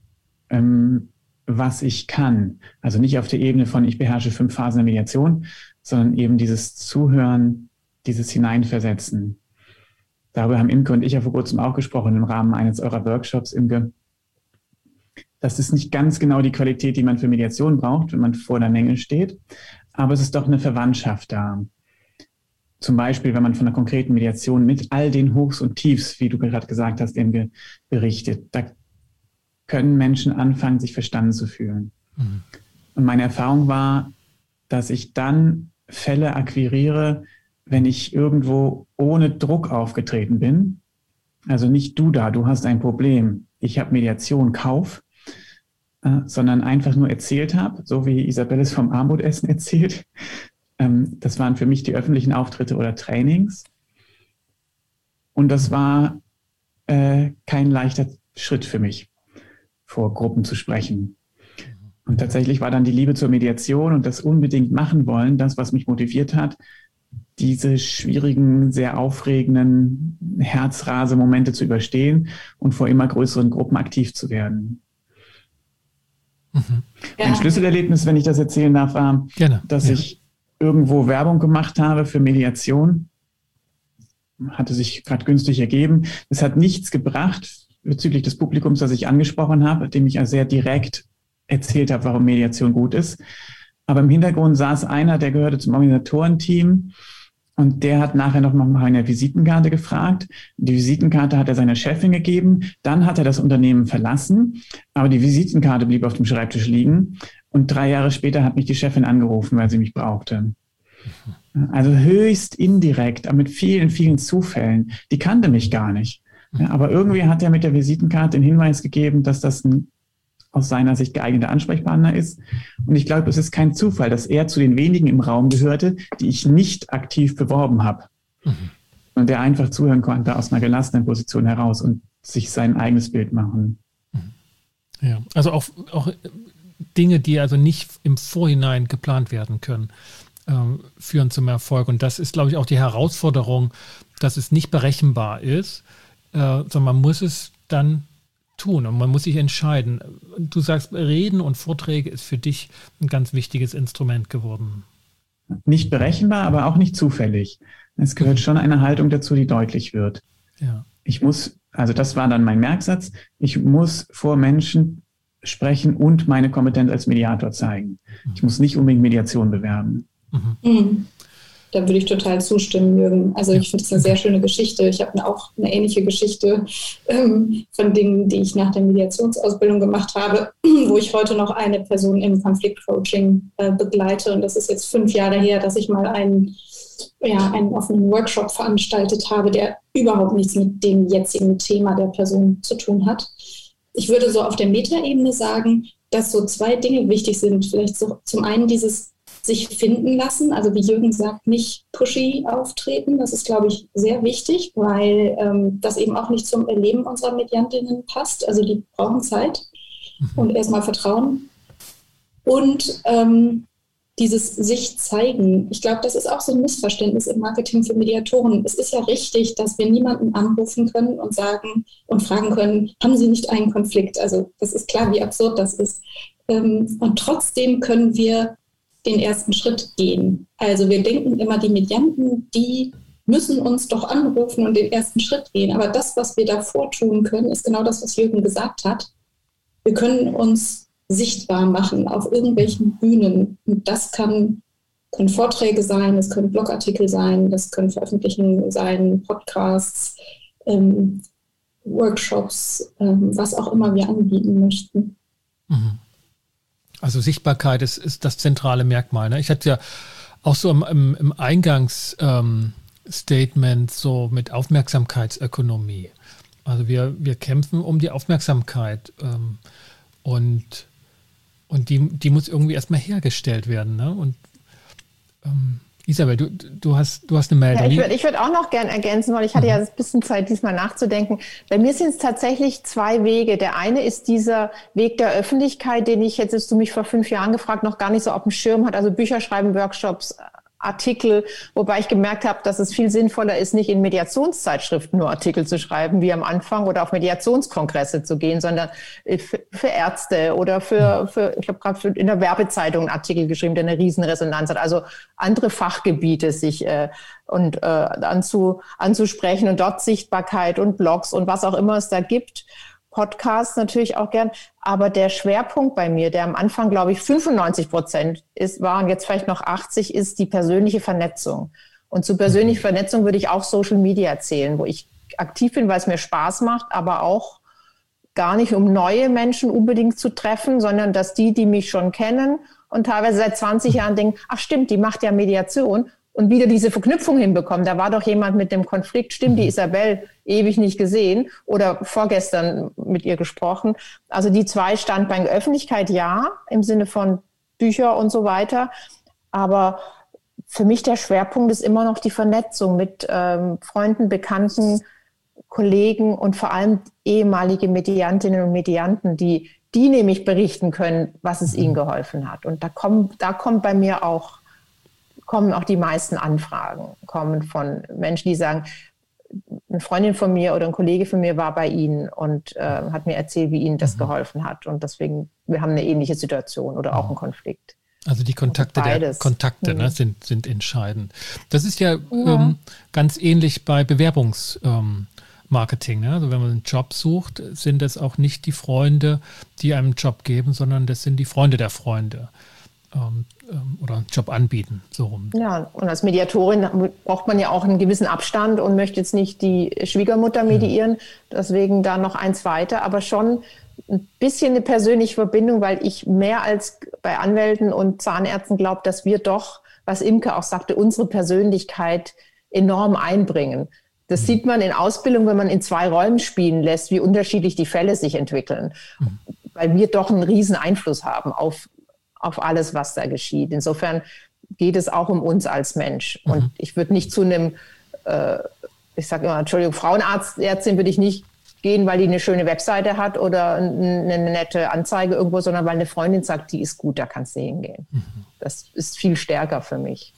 was ich kann. Also nicht auf der Ebene von, ich beherrsche 5 Phasen der Mediation, sondern eben dieses Zuhören, dieses Hineinversetzen. Darüber haben Imke und ich ja vor kurzem auch gesprochen im Rahmen eines eurer Workshops, Imke. Das ist nicht ganz genau die Qualität, die man für Mediation braucht, wenn man vor der Menge steht, aber es ist doch eine Verwandtschaft da. Zum Beispiel, wenn man von einer konkreten Mediation mit all den Hochs und Tiefs, wie du gerade gesagt hast, Imke, berichtet, da können Menschen anfangen, sich verstanden zu fühlen. Und meine Erfahrung war, dass ich dann Fälle akquiriere, wenn ich irgendwo ohne Druck aufgetreten bin. Also nicht du hast ein Problem, ich habe Mediation, kauf, sondern einfach nur erzählt habe, so wie Isabel es vom Armutessen erzählt. Das waren für mich die öffentlichen Auftritte oder Trainings. Und das war kein leichter Schritt für mich, vor Gruppen zu sprechen. Und tatsächlich war dann die Liebe zur Mediation und das unbedingt machen wollen, das, was mich motiviert hat, diese schwierigen, sehr aufregenden Herzrasemomente zu überstehen und vor immer größeren Gruppen aktiv zu werden. Ein Schlüsselerlebnis, wenn ich das erzählen darf, war, dass ich irgendwo Werbung gemacht habe für Mediation. Hatte sich gerade günstig ergeben. Es hat nichts gebracht bezüglich des Publikums, das ich angesprochen habe, dem ich sehr direkt erzählt habe, warum Mediation gut ist. Aber im Hintergrund saß einer, der gehörte zum Organisatorenteam und der hat nachher noch mal nach einer Visitenkarte gefragt. Die Visitenkarte hat er seiner Chefin gegeben. Dann hat er das Unternehmen verlassen, aber die Visitenkarte blieb auf dem Schreibtisch liegen. Und 3 Jahre später hat mich die Chefin angerufen, weil sie mich brauchte. Also höchst indirekt, aber mit vielen, vielen Zufällen. Die kannte mich gar nicht. Ja, aber irgendwie hat er mit der Visitenkarte den Hinweis gegeben, dass das ein aus seiner Sicht geeigneter Ansprechpartner ist. Und ich glaube, es ist kein Zufall, dass er zu den wenigen im Raum gehörte, die ich nicht aktiv beworben habe. Und der einfach zuhören konnte aus einer gelassenen Position heraus und sich sein eigenes Bild machen. Ja, also auch Dinge, die also nicht im Vorhinein geplant werden können, führen zum Erfolg. Und das ist, glaube ich, auch die Herausforderung, dass es nicht berechenbar ist, sondern man muss es dann tun und man muss sich entscheiden. Du sagst, Reden und Vorträge ist für dich ein ganz wichtiges Instrument geworden. Nicht berechenbar, aber auch nicht zufällig. Es gehört schon eine Haltung dazu, die deutlich wird. Ja. Also das war dann mein Merksatz, ich muss vor Menschen sprechen und meine Kompetenz als Mediator zeigen. Ich muss nicht unbedingt Mediation bewerben. Da würde ich total zustimmen, Jürgen. Also ich finde es eine sehr schöne Geschichte. Ich habe auch eine ähnliche Geschichte von Dingen, die ich nach der Mediationsausbildung gemacht habe, wo ich heute noch eine Person im Konfliktcoaching begleite. Und das ist jetzt 5 Jahre her, dass ich mal einen offenen Workshop veranstaltet habe, der überhaupt nichts mit dem jetzigen Thema der Person zu tun hat. Ich würde so auf der Metaebene sagen, dass so 2 Dinge wichtig sind. Vielleicht so zum einen dieses sich finden lassen, also wie Jürgen sagt, nicht pushy auftreten. Das ist, glaube ich, sehr wichtig, weil das eben auch nicht zum Erleben unserer Mediantinnen passt. Also die brauchen Zeit und erstmal Vertrauen. Und dieses sich zeigen, ich glaube, das ist auch so ein Missverständnis im Marketing für Mediatoren. Es ist ja richtig, dass wir niemanden anrufen können und sagen und fragen können, haben Sie nicht einen Konflikt? Also das ist klar, wie absurd das ist. Und trotzdem können wir den ersten Schritt gehen. Also wir denken immer, die Medianten, die müssen uns doch anrufen und den ersten Schritt gehen. Aber das, was wir davor tun können, ist genau das, was Jürgen gesagt hat. Wir können uns sichtbar machen auf irgendwelchen Bühnen. Und das können Vorträge sein, das können Blogartikel sein, das können Veröffentlichungen sein, Podcasts, Workshops, was auch immer wir anbieten möchten. Also Sichtbarkeit ist das zentrale Merkmal. Ne? Ich hatte ja auch so im Eingangsstatement so mit Aufmerksamkeitsökonomie. Also wir kämpfen um die Aufmerksamkeit und Und die muss irgendwie erstmal hergestellt werden. Ne? Und Isabel, du hast eine Meldung. Ja, ich würd auch noch gerne ergänzen, weil ich hatte ja ein bisschen Zeit, diesmal nachzudenken. Bei mir sind es tatsächlich 2 Wege. Der eine ist dieser Weg der Öffentlichkeit, den ich, jetzt hast du mich vor 5 Jahren gefragt, noch gar nicht so auf dem Schirm hat. Also Bücher schreiben, Workshops, Artikel, wobei ich gemerkt habe, dass es viel sinnvoller ist, nicht in Mediationszeitschriften nur Artikel zu schreiben, wie am Anfang, oder auf Mediationskongresse zu gehen, sondern für Ärzte oder für ich habe gerade in der Werbezeitung einen Artikel geschrieben, der eine Riesenresonanz hat. Also andere Fachgebiete sich anzusprechen und dort Sichtbarkeit und Blogs und was auch immer es da gibt. Podcasts natürlich auch gern. Aber der Schwerpunkt bei mir, der am Anfang, glaube ich, 95% war und jetzt vielleicht noch 80%, ist die persönliche Vernetzung. Und zu persönlicher Vernetzung würde ich auch Social Media zählen, wo ich aktiv bin, weil es mir Spaß macht, aber auch gar nicht, um neue Menschen unbedingt zu treffen, sondern dass die mich schon kennen und teilweise seit 20 Jahren denken, ach stimmt, die macht ja Mediation, und wieder diese Verknüpfung hinbekommen. Da war doch jemand mit dem Konflikt, stimmt, die Isabel ewig nicht gesehen oder vorgestern mit ihr gesprochen. Also die 2 Standbeine Öffentlichkeit, ja, im Sinne von Bücher und so weiter. Aber für mich der Schwerpunkt ist immer noch die Vernetzung mit Freunden, Bekannten, Kollegen und vor allem ehemalige Mediantinnen und Medianten, die nämlich berichten können, was es ihnen geholfen hat. Und da kommt bei mir kommen auch die meisten Anfragen, kommen von Menschen, die sagen, eine Freundin von mir oder ein Kollege von mir war bei Ihnen und hat mir erzählt, wie Ihnen das geholfen hat. Und deswegen, wir haben eine ähnliche Situation oder auch einen Konflikt. Also die Kontakte ne, sind entscheidend. Das ist ja ganz ähnlich bei Bewerbungsmarketing. Ne? Also wenn man einen Job sucht, sind das auch nicht die Freunde, die einem einen Job geben, sondern das sind die Freunde der Freunde. Oder einen Job anbieten, so rum. Ja, und als Mediatorin braucht man ja auch einen gewissen Abstand und möchte jetzt nicht die Schwiegermutter mediieren, deswegen da noch eins weiter, aber schon ein bisschen eine persönliche Verbindung, weil ich mehr als bei Anwälten und Zahnärzten glaube, dass wir doch, was Imke auch sagte, unsere Persönlichkeit enorm einbringen. Das sieht man in Ausbildung, wenn man in 2 Räumen spielen lässt, wie unterschiedlich die Fälle sich entwickeln, weil wir doch einen riesen Einfluss haben auf alles, was da geschieht. Insofern geht es auch um uns als Mensch. Und ich würde nicht zu einem, ich sage immer, Entschuldigung, Frauenärztin würde ich nicht gehen, weil die eine schöne Webseite hat oder eine nette Anzeige irgendwo, sondern weil eine Freundin sagt, die ist gut, da kannst du hingehen. Das ist viel stärker für mich.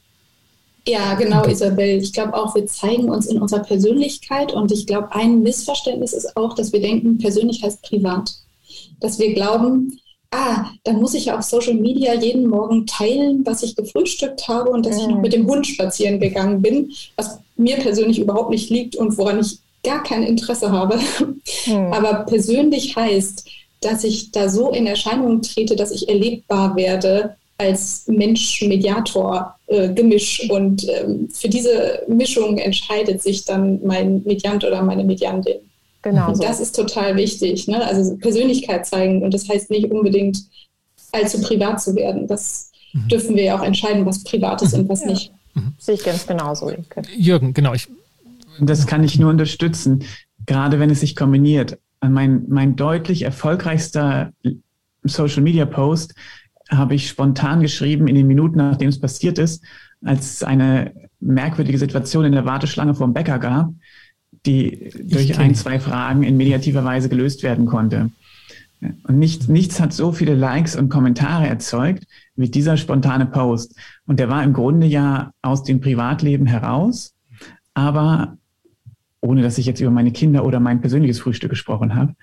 Ja, genau, Isabel. Ich glaube auch, wir zeigen uns in unserer Persönlichkeit, und ich glaube, ein Missverständnis ist auch, dass wir denken, persönlich heißt privat. Dass wir glauben, dann muss ich ja auf Social Media jeden Morgen teilen, was ich gefrühstückt habe und dass ich noch mit dem Hund spazieren gegangen bin, was mir persönlich überhaupt nicht liegt und woran ich gar kein Interesse habe. Aber persönlich heißt, dass ich da so in Erscheinung trete, dass ich erlebbar werde als Mensch-Mediator-Gemisch. Und für diese Mischung entscheidet sich dann mein Mediant oder meine Mediantin. Genau. Und das ist total wichtig, ne? Also Persönlichkeit zeigen, und das heißt nicht unbedingt allzu privat zu werden. Das dürfen wir ja auch entscheiden, was privat ist und was nicht. Sehe ich ganz genauso. Jürgen, genau. Das kann ich nur unterstützen, gerade wenn es sich kombiniert. Mein deutlich erfolgreichster Social-Media-Post habe ich spontan geschrieben in den Minuten, nachdem es passiert ist, als es eine merkwürdige Situation in der Warteschlange vor dem Bäcker gab, die durch 1-2 Fragen in mediativer Weise gelöst werden konnte. Und nichts hat so viele Likes und Kommentare erzeugt wie dieser spontane Post. Und der war im Grunde ja aus dem Privatleben heraus, aber ohne dass ich jetzt über meine Kinder oder mein persönliches Frühstück gesprochen habe,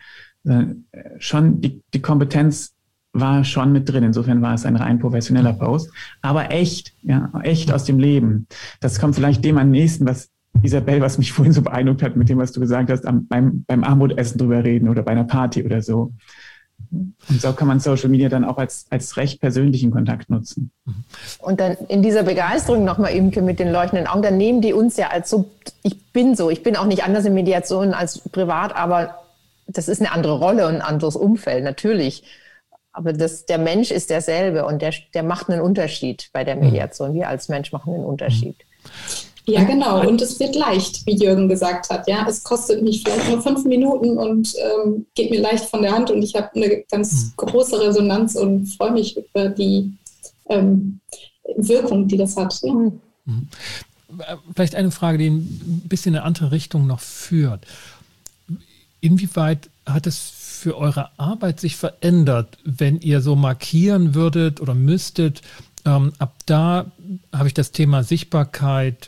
schon die Kompetenz war schon mit drin. Insofern war es ein rein professioneller Post, aber echt aus dem Leben. Das kommt vielleicht dem am nächsten, was Isabel, was mich vorhin so beeindruckt hat mit dem, was du gesagt hast, beim Armutessen drüber reden oder bei einer Party oder so. Und so kann man Social Media dann auch als recht persönlichen Kontakt nutzen. Und dann in dieser Begeisterung nochmal eben mit den leuchtenden Augen, dann nehmen die uns ja als so, ich bin auch nicht anders in Mediation als privat, aber das ist eine andere Rolle und ein anderes Umfeld, natürlich. Aber der Mensch ist derselbe und der macht einen Unterschied bei der Mediation. Wir als Mensch machen einen Unterschied. Ja, genau. Und es wird leicht, wie Jürgen gesagt hat. Ja, es kostet mich vielleicht nur 5 Minuten und geht mir leicht von der Hand und ich habe eine ganz große Resonanz und freue mich über die Wirkung, die das hat. Ja. Vielleicht eine Frage, die ein bisschen in eine andere Richtung noch führt. Inwieweit hat es für eure Arbeit sich verändert, wenn ihr so markieren würdet oder müsstet? Ab da habe ich das Thema Sichtbarkeit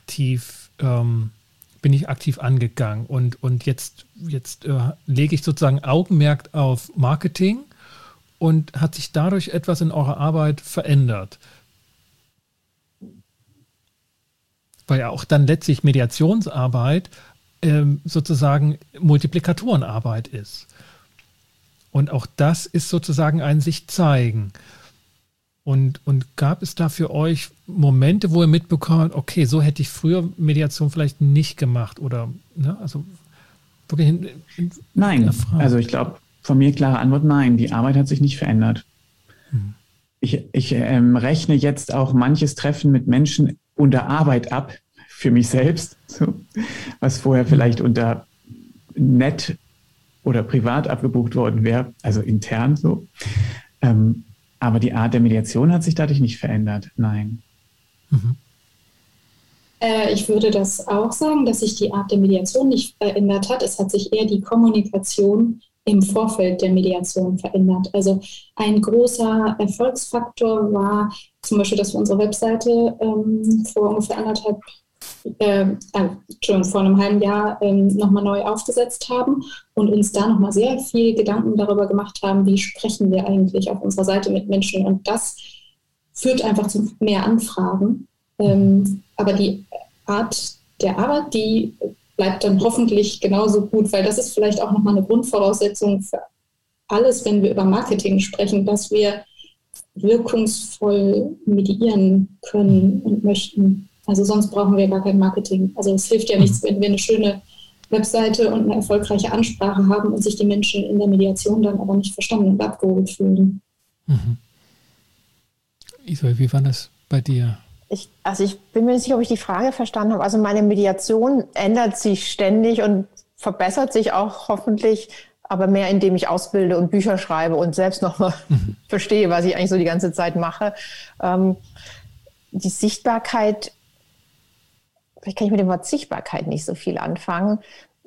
bin ich aktiv angegangen und jetzt lege ich sozusagen Augenmerk auf Marketing und hat sich dadurch etwas in eurer Arbeit verändert? Weil ja auch dann letztlich Mediationsarbeit sozusagen Multiplikatorenarbeit ist. Und auch das ist sozusagen ein sich zeigen. Und gab es da für euch Momente, wo ihr mitbekommt, okay, so hätte ich früher Mediation vielleicht nicht gemacht oder, ne, also wirklich Nein, also ich glaube, von mir klare Antwort, nein, die Arbeit hat sich nicht verändert. Ich rechne jetzt auch manches Treffen mit Menschen unter Arbeit ab, für mich selbst, so, was vorher vielleicht unter nett oder privat abgebucht worden wäre, also intern so. Aber die Art der Mediation hat sich dadurch nicht verändert, nein. Ich würde das auch sagen, dass sich die Art der Mediation nicht verändert hat. Es hat sich eher die Kommunikation im Vorfeld der Mediation verändert. Also ein großer Erfolgsfaktor war zum Beispiel, dass wir unsere Webseite vor ungefähr vor einem halben Jahr nochmal neu aufgesetzt haben und uns da nochmal sehr viel Gedanken darüber gemacht haben, wie sprechen wir eigentlich auf unserer Seite mit Menschen. Und das führt einfach zu mehr Anfragen. Aber die Art der Arbeit, die bleibt dann hoffentlich genauso gut, weil das ist vielleicht auch nochmal eine Grundvoraussetzung für alles, wenn wir über Marketing sprechen, dass wir wirkungsvoll mediieren können und möchten. Also sonst brauchen wir gar kein Marketing. Also es hilft ja nichts, wenn wir eine schöne Webseite und eine erfolgreiche Ansprache haben und sich die Menschen in der Mediation dann aber nicht verstanden und abgeholt fühlen. Isabel, wie war das bei dir? Ich bin mir nicht sicher, ob ich die Frage verstanden habe. Also meine Mediation ändert sich ständig und verbessert sich auch hoffentlich, aber mehr indem ich ausbilde und Bücher schreibe und selbst nochmal verstehe, was ich eigentlich so die ganze Zeit mache. Die Sichtbarkeit, vielleicht kann ich mit dem Wort Sichtbarkeit nicht so viel anfangen.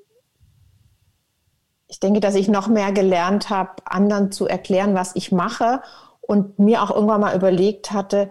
Ich denke, dass ich noch mehr gelernt habe, anderen zu erklären, was ich mache und mir auch irgendwann mal überlegt hatte,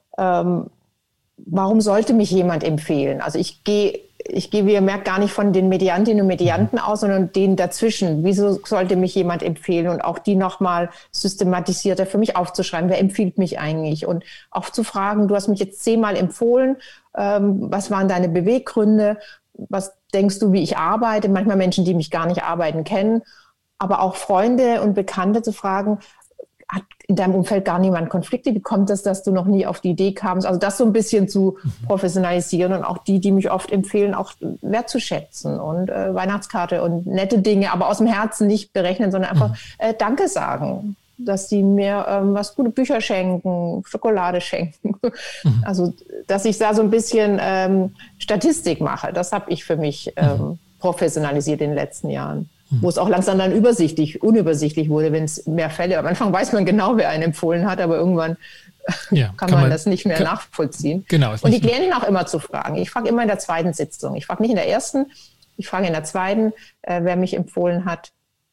warum sollte mich jemand empfehlen? Also ich gehe, wie ihr merkt, gar nicht von den Mediantinnen und Medianten aus, sondern denen dazwischen. Wieso sollte mich jemand empfehlen? Und auch die nochmal systematisierter für mich aufzuschreiben. Wer empfiehlt mich eigentlich? Und auch zu fragen, du hast mich jetzt 10-mal empfohlen. Was waren deine Beweggründe? Was denkst du, wie ich arbeite? Manchmal Menschen, die mich gar nicht arbeiten kennen. Aber auch Freunde und Bekannte zu fragen, hat in deinem Umfeld gar niemand Konflikte? Wie kommt es, dass du noch nie auf die Idee kamst? Also das so ein bisschen zu professionalisieren und auch die mich oft empfehlen, auch wertzuschätzen und Weihnachtskarte und nette Dinge, aber aus dem Herzen nicht berechnen, sondern einfach Danke sagen, dass die mir was gute Bücher schenken, Schokolade schenken. Also dass ich da so ein bisschen Statistik mache, das habe ich für mich professionalisiert in den letzten Jahren. Wo es auch langsam dann unübersichtlich wurde, wenn es mehr Fälle. Am Anfang weiß man genau, wer einen empfohlen hat, aber irgendwann kann man das nicht mehr nachvollziehen. Genau, und die Klienten auch immer zu fragen. Ich frage immer in der zweiten Sitzung. Ich frage nicht in der ersten, ich frage in der zweiten, wer mich empfohlen hat,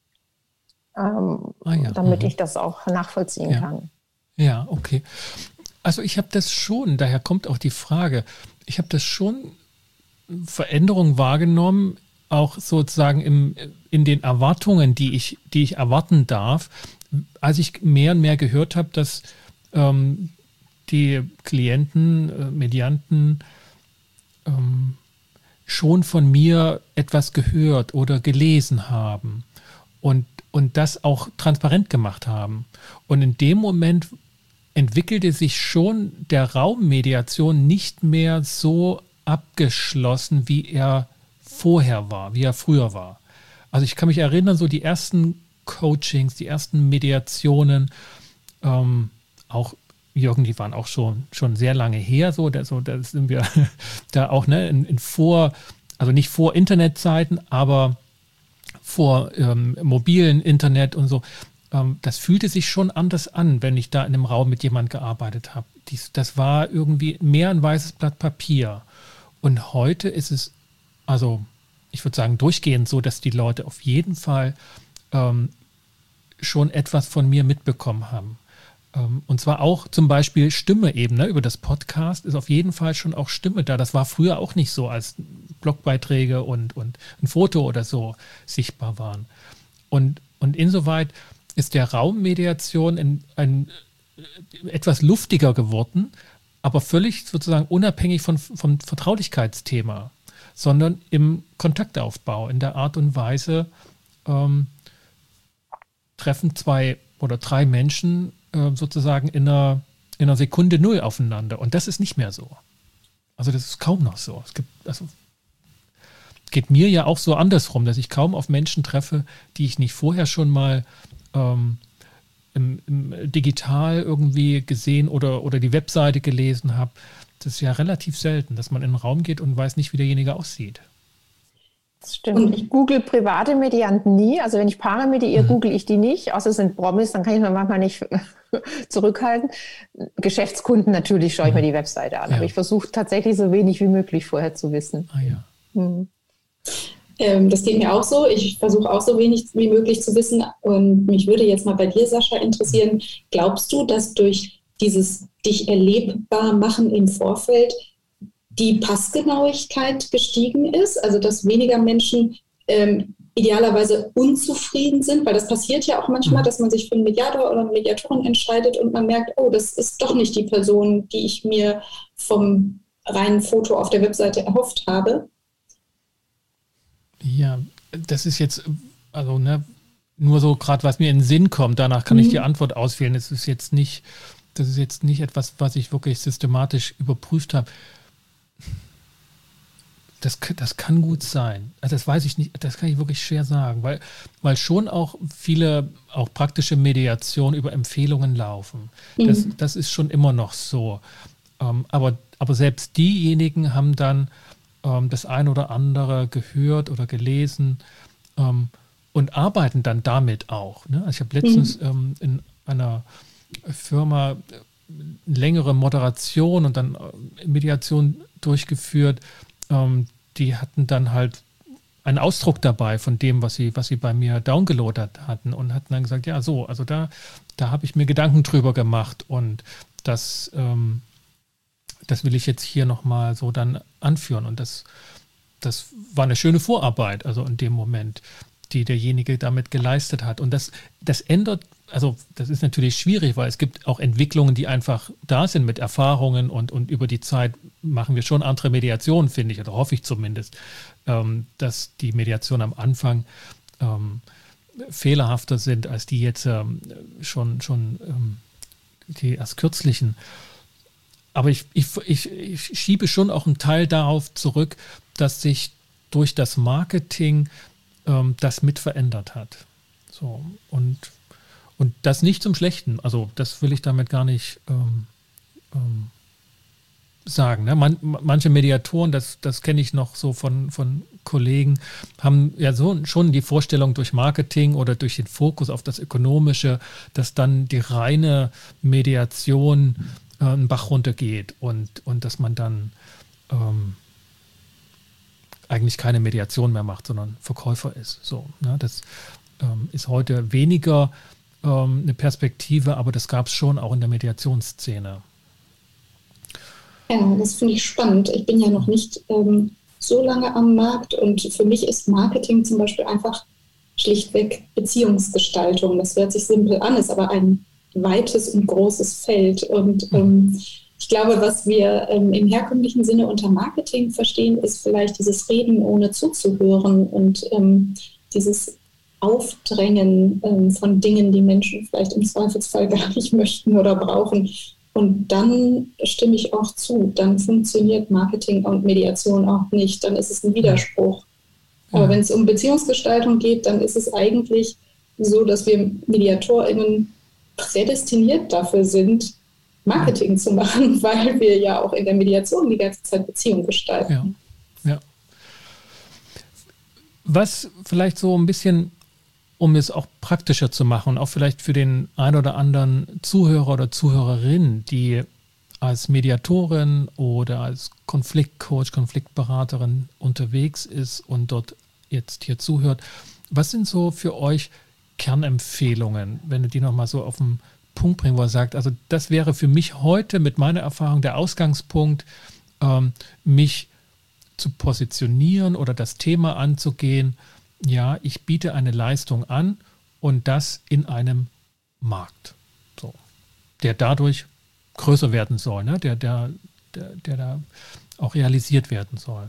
damit ich das auch nachvollziehen kann. Ja, okay. Also ich habe das schon, daher kommt auch die Frage, ich habe das schon Veränderungen wahrgenommen, auch sozusagen in den Erwartungen, die ich erwarten darf, als ich mehr und mehr gehört habe, dass die Klienten, Medianten schon von mir etwas gehört oder gelesen haben und das auch transparent gemacht haben. Und in dem Moment entwickelte sich schon der Raum Mediation nicht mehr so abgeschlossen, wie er vorher war, wie er früher war. Also ich kann mich erinnern, so die ersten Coachings, die ersten Mediationen, auch Jürgen, die waren auch schon sehr lange her, da sind wir da auch, ne, also nicht vor Internetzeiten, aber vor mobilen Internet und so. Das fühlte sich schon anders an, wenn ich da in einem Raum mit jemandem gearbeitet habe. Das war irgendwie mehr ein weißes Blatt Papier. Und heute ist es, also ich würde sagen, durchgehend so, dass die Leute auf jeden Fall schon etwas von mir mitbekommen haben. Und zwar auch zum Beispiel Stimme eben, ne? Über das Podcast ist auf jeden Fall schon auch Stimme da. Das war früher auch nicht so, als Blogbeiträge und ein Foto oder so sichtbar waren. Und insoweit ist der Raummediation ein etwas luftiger geworden, aber völlig sozusagen unabhängig vom Vertraulichkeitsthema, sondern im Kontaktaufbau, in der Art und Weise treffen 2 oder 3 Menschen sozusagen in einer Sekunde 0 aufeinander. Und das ist nicht mehr so. Also das ist kaum noch so. Geht mir ja auch so andersrum, dass ich kaum auf Menschen treffe, die ich nicht vorher schon mal im digital irgendwie gesehen oder die Webseite gelesen habe. Das ist ja relativ selten, dass man in einen Raum geht und weiß nicht, wie derjenige aussieht. Das stimmt. Ich google private Medianten nie. Also wenn ich Paare mediere, google ich die nicht. Außer es sind Promis, dann kann ich mir manchmal nicht zurückhalten. Geschäftskunden natürlich schaue ich mir die Webseite an. Ja. Aber ich versuche tatsächlich so wenig wie möglich vorher zu wissen. Ah ja. Das geht mir auch so. Ich versuche auch so wenig wie möglich zu wissen. Und mich würde jetzt mal bei dir, Sascha, interessieren. Glaubst du, dass durch dieses dich erlebbar machen im Vorfeld die Passgenauigkeit gestiegen ist? Also dass weniger Menschen idealerweise unzufrieden sind? Weil das passiert ja auch manchmal, dass man sich für einen Mediator oder eine Mediatorin entscheidet und man merkt, oh, das ist doch nicht die Person, die ich mir vom reinen Foto auf der Webseite erhofft habe. Ja, das ist jetzt, also nur so gerade, was mir in den Sinn kommt, danach kann ich die Antwort auswählen. Das ist jetzt nicht etwas, was ich wirklich systematisch überprüft habe. Das kann gut sein. Also das weiß ich nicht, das kann ich wirklich schwer sagen, weil schon auch viele, auch praktische Mediation über Empfehlungen laufen. Das ist schon immer noch so. Aber selbst diejenigen haben dann das ein oder andere gehört oder gelesen und arbeiten dann damit auch. Ne? Also ich habe letztens in einer Firma längere Moderation und dann Mediation durchgeführt. Die hatten dann halt einen Ausdruck dabei von dem, was sie bei mir downgeloadet hatten und hatten dann gesagt, ja so, also da habe ich mir Gedanken drüber gemacht und das will ich jetzt hier nochmal so dann anführen. Und das war eine schöne Vorarbeit, also in dem Moment, die derjenige damit geleistet hat. Und das ändert, also das ist natürlich schwierig, weil es gibt auch Entwicklungen, die einfach da sind mit Erfahrungen und über die Zeit machen wir schon andere Mediationen, finde ich, oder hoffe ich zumindest, dass die Mediationen am Anfang fehlerhafter sind als die jetzt schon die erst kürzlichen. Aber ich schiebe schon auch einen Teil darauf zurück, dass sich durch das Marketing das mit verändert hat. So, und das nicht zum Schlechten. Also das will ich damit gar nicht sagen. Ne? Manche Mediatoren, das kenne ich noch so von Kollegen, haben ja so schon die Vorstellung durch Marketing oder durch den Fokus auf das Ökonomische, dass dann die reine Mediation einen Bach runtergeht und dass man dann eigentlich keine Mediation mehr macht, sondern Verkäufer ist. So, ne? Das ist heute weniger eine Perspektive, aber das gab es schon auch in der Mediationsszene. Ja, das finde ich spannend. Ich bin ja noch nicht so lange am Markt und für mich ist Marketing zum Beispiel einfach schlichtweg Beziehungsgestaltung. Das hört sich simpel an, ist aber ein weites und großes Feld. Und ich glaube, was wir im herkömmlichen Sinne unter Marketing verstehen, ist vielleicht dieses Reden ohne zuzuhören und dieses Aufdrängen von Dingen, die Menschen vielleicht im Zweifelsfall gar nicht möchten oder brauchen. Und dann stimme ich auch zu, dann funktioniert Marketing und Mediation auch nicht, dann ist es ein Widerspruch. Aber wenn es um Beziehungsgestaltung geht, dann ist es eigentlich so, dass wir MediatorInnen prädestiniert dafür sind, Marketing zu machen, weil wir ja auch in der Mediation die ganze Zeit Beziehung gestalten. Ja. Was vielleicht so ein bisschen, um es auch praktischer zu machen, auch vielleicht für den ein oder anderen Zuhörer oder Zuhörerin, die als Mediatorin oder als Konfliktcoach, Konfliktberaterin unterwegs ist und dort jetzt hier zuhört, was sind so für euch Kernempfehlungen, wenn du die nochmal so auf den Punkt bringen, wo er sagt, also das wäre für mich heute mit meiner Erfahrung der Ausgangspunkt, mich zu positionieren oder das Thema anzugehen, ja, ich biete eine Leistung an und das in einem Markt, so, der dadurch größer werden soll, ne? der da auch realisiert werden soll.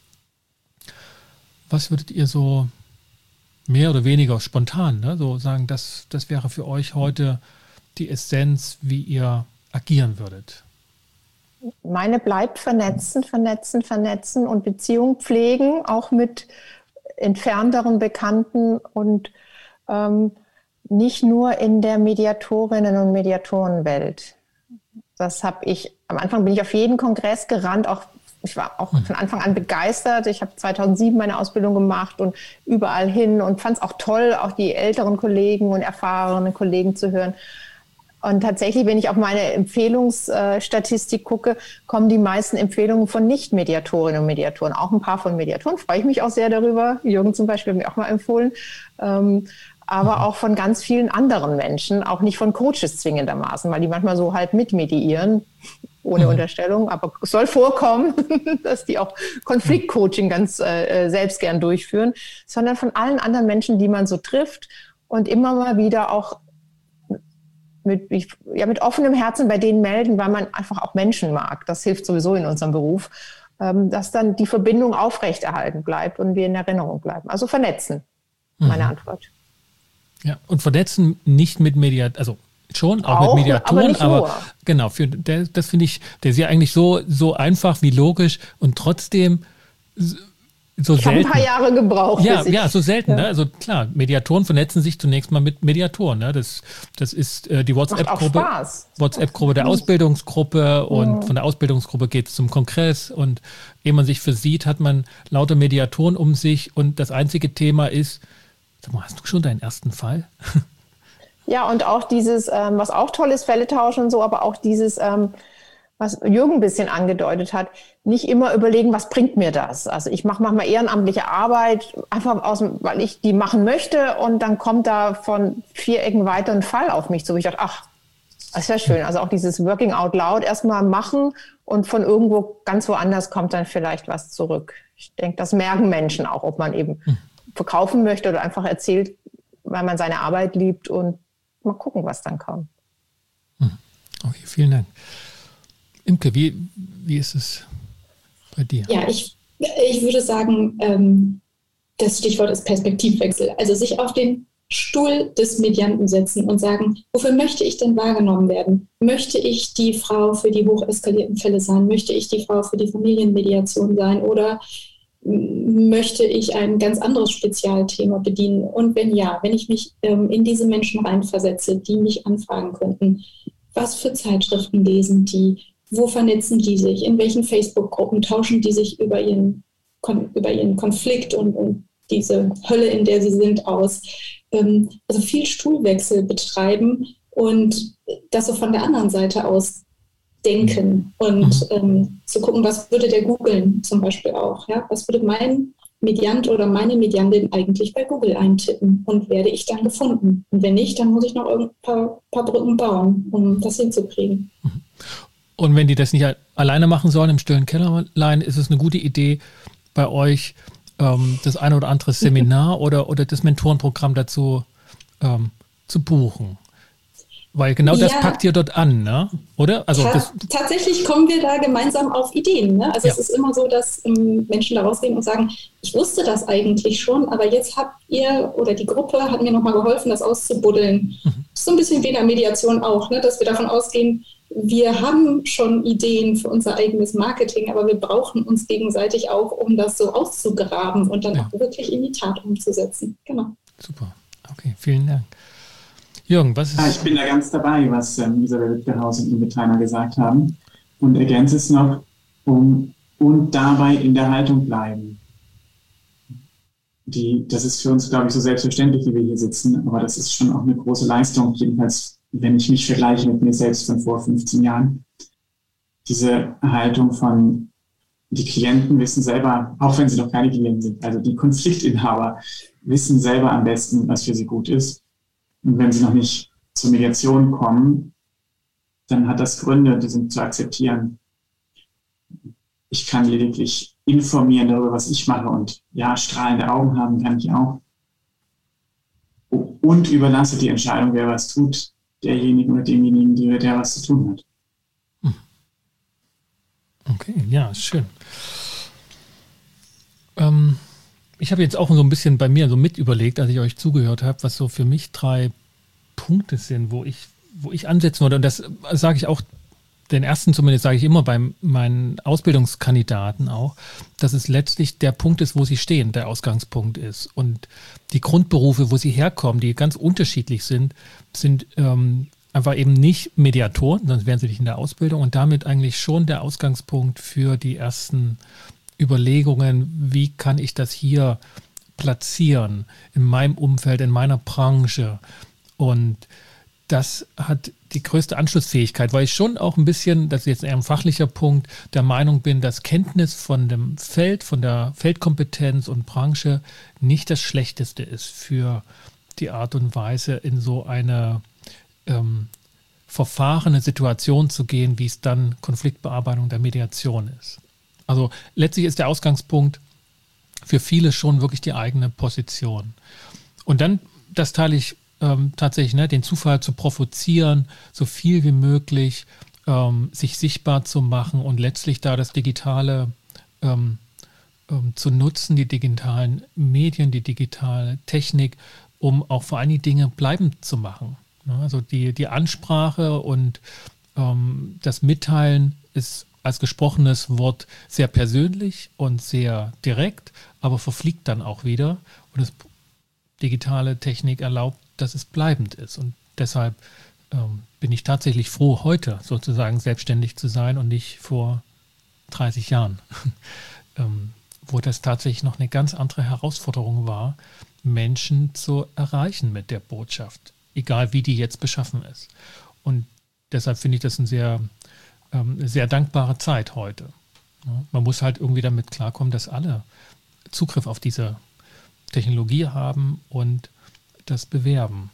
Was würdet ihr so mehr oder weniger spontan, ne, so sagen, das wäre für euch heute die Essenz, wie ihr agieren würdet? Meine bleibt vernetzen und Beziehung pflegen, auch mit entfernteren Bekannten und nicht nur in der Mediatorinnen- und Mediatorenwelt. Das habe ich, am Anfang bin ich auf jeden Kongress gerannt, ich war auch von Anfang an begeistert. Ich habe 2007 meine Ausbildung gemacht und überall hin und fand es auch toll, auch die älteren Kollegen und erfahrenen Kollegen zu hören. Und tatsächlich, wenn ich auf meine Empfehlungsstatistik gucke, kommen die meisten Empfehlungen von Nicht-Mediatorinnen und Mediatoren. Auch ein paar von Mediatoren, freue ich mich auch sehr darüber. Jürgen zum Beispiel hat mir auch mal empfohlen. Aber auch von ganz vielen anderen Menschen, auch nicht von Coaches zwingendermaßen, weil die manchmal so halb mitmediieren, ohne Unterstellung. Aber es soll vorkommen, dass die auch Konfliktcoaching ganz selbst gern durchführen, sondern von allen anderen Menschen, die man so trifft und immer mal wieder auch mit offenem Herzen bei denen melden, weil man einfach auch Menschen mag. Das hilft sowieso in unserem Beruf, dass dann die Verbindung aufrechterhalten bleibt und wir in Erinnerung bleiben. Also vernetzen, meine Antwort. Ja, und vernetzen nicht mit also schon, auch mit Mediatoren, aber genau, das finde ich, der ist ja eigentlich so einfach wie logisch und trotzdem so ich selten. Ich habe ein paar Jahre gebraucht. Ja, so selten. Ja. Ne? Also klar, Mediatoren vernetzen sich zunächst mal mit Mediatoren. Ne? Das ist die WhatsApp-Gruppe der Ausbildungsgruppe und von der Ausbildungsgruppe geht es zum Kongress und ehe man sich versieht, hat man lauter Mediatoren um sich und das einzige Thema ist, sag mal, hast du schon deinen ersten Fall? Ja, und auch dieses, was auch toll ist, Fälle tauschen und so, aber auch dieses, was Jürgen ein bisschen angedeutet hat, nicht immer überlegen, was bringt mir das? Also ich mache manchmal ehrenamtliche Arbeit, einfach weil ich die machen möchte und dann kommt da von 4 Ecken weiter ein Fall auf mich zu. Ich dachte, ach, das ist ja schön. Also auch dieses Working out loud erstmal machen und von irgendwo ganz woanders kommt dann vielleicht was zurück. Ich denke, das merken Menschen auch, ob man eben verkaufen möchte oder einfach erzählt, weil man seine Arbeit liebt und mal gucken, was dann kommt. Okay, vielen Dank. Imke, wie ist es bei dir? Ja, ich würde sagen, das Stichwort ist Perspektivwechsel. Also sich auf den Stuhl des Medianten setzen und sagen, wofür möchte ich denn wahrgenommen werden? Möchte ich die Frau für die hocheskalierten Fälle sein? Möchte ich die Frau für die Familienmediation sein? Oder möchte ich ein ganz anderes Spezialthema bedienen? Und wenn ja, wenn ich mich in diese Menschen reinversetze, die mich anfragen könnten, was für Zeitschriften lesen die? Wo vernetzen die sich? In welchen Facebook-Gruppen tauschen die sich über ihren Konflikt und diese Hölle, in der sie sind, aus? Also viel Stuhlwechsel betreiben und das so von der anderen Seite aus denken und zu gucken, was würde der googeln zum Beispiel auch. Ja? Was würde mein Mediant oder meine Mediantin eigentlich bei Google eintippen und werde ich dann gefunden? Und wenn nicht, dann muss ich noch ein paar Brücken bauen, um das hinzukriegen. Und wenn die das nicht alleine machen sollen im stillen Kämmerlein, ist es eine gute Idee, bei euch das eine oder andere Seminar oder das Mentorenprogramm dazu zu buchen. Weil genau das packt ihr dort an, ne? Oder? Also tatsächlich kommen wir da gemeinsam auf Ideen. Ne? Also es ist immer so, dass Menschen da rausgehen und sagen, ich wusste das eigentlich schon, aber jetzt habt ihr oder die Gruppe hat mir nochmal geholfen, das auszubuddeln. Das ist so ein bisschen wie in der Mediation auch, ne? Dass wir davon ausgehen, wir haben schon Ideen für unser eigenes Marketing, aber wir brauchen uns gegenseitig auch, um das so auszugraben und dann auch wirklich in die Tat umzusetzen. Genau. Super. Okay, vielen Dank. Jürgen, was ist... Ich bin da ganz dabei, was Isabel Wittgehaus und Ingrid Theiner gesagt haben und ergänze es noch, und dabei in der Haltung bleiben. Das ist für uns, glaube ich, so selbstverständlich, wie wir hier sitzen, aber das ist schon auch eine große Leistung, jedenfalls, wenn ich mich vergleiche mit mir selbst von vor 15 Jahren. Diese Haltung von, die Klienten wissen selber, auch wenn sie noch keine Klienten sind, also die Konfliktinhaber wissen selber am besten, was für sie gut ist. Und wenn sie noch nicht zur Mediation kommen, dann hat das Gründe, die sind zu akzeptieren. Ich kann lediglich informieren darüber, was ich mache, und ja, strahlende Augen haben kann ich auch. Und überlasse die Entscheidung, wer was tut, derjenigen oder demjenigen, der was zu tun hat. Okay, ja, schön. Ich habe jetzt auch so ein bisschen bei mir so mit überlegt, als ich euch zugehört habe, was so für mich 3 Punkte sind, wo ich ansetzen würde. Und das sage ich auch, den ersten zumindest sage ich immer bei meinen Ausbildungskandidaten auch, dass es letztlich der Punkt ist, wo sie stehen, der Ausgangspunkt ist. Und die Grundberufe, wo sie herkommen, die ganz unterschiedlich sind einfach eben nicht Mediatoren, sonst wären sie nicht in der Ausbildung, und damit eigentlich schon der Ausgangspunkt für die ersten Überlegungen, wie kann ich das hier platzieren, in meinem Umfeld, in meiner Branche. Und das hat die größte Anschlussfähigkeit, weil ich schon auch ein bisschen, das ist jetzt eher ein fachlicher Punkt, der Meinung bin, dass Kenntnis von dem Feld, von der Feldkompetenz und Branche nicht das Schlechteste ist für die Art und Weise, in so eine verfahrene Situation zu gehen, wie es dann Konfliktbearbeitung der Mediation ist. Also letztlich ist der Ausgangspunkt für viele schon wirklich die eigene Position. Und dann, das teile ich tatsächlich, den Zufall zu provozieren, so viel wie möglich sich sichtbar zu machen und letztlich da das Digitale zu nutzen, die digitalen Medien, die digitale Technik, um auch vor allem die Dinge bleibend zu machen. Also die Ansprache und das Mitteilen ist als gesprochenes Wort sehr persönlich und sehr direkt, aber verfliegt dann auch wieder. Und das digitale Technik erlaubt, dass es bleibend ist. Und deshalb bin ich tatsächlich froh, heute sozusagen selbstständig zu sein und nicht vor 30 Jahren, wo das tatsächlich noch eine ganz andere Herausforderung war, Menschen zu erreichen mit der Botschaft, egal wie die jetzt beschaffen ist. Und deshalb finde ich das eine sehr dankbare Zeit heute. Ja, man muss halt irgendwie damit klarkommen, dass alle Zugriff auf diese Technologie haben und das bewerben.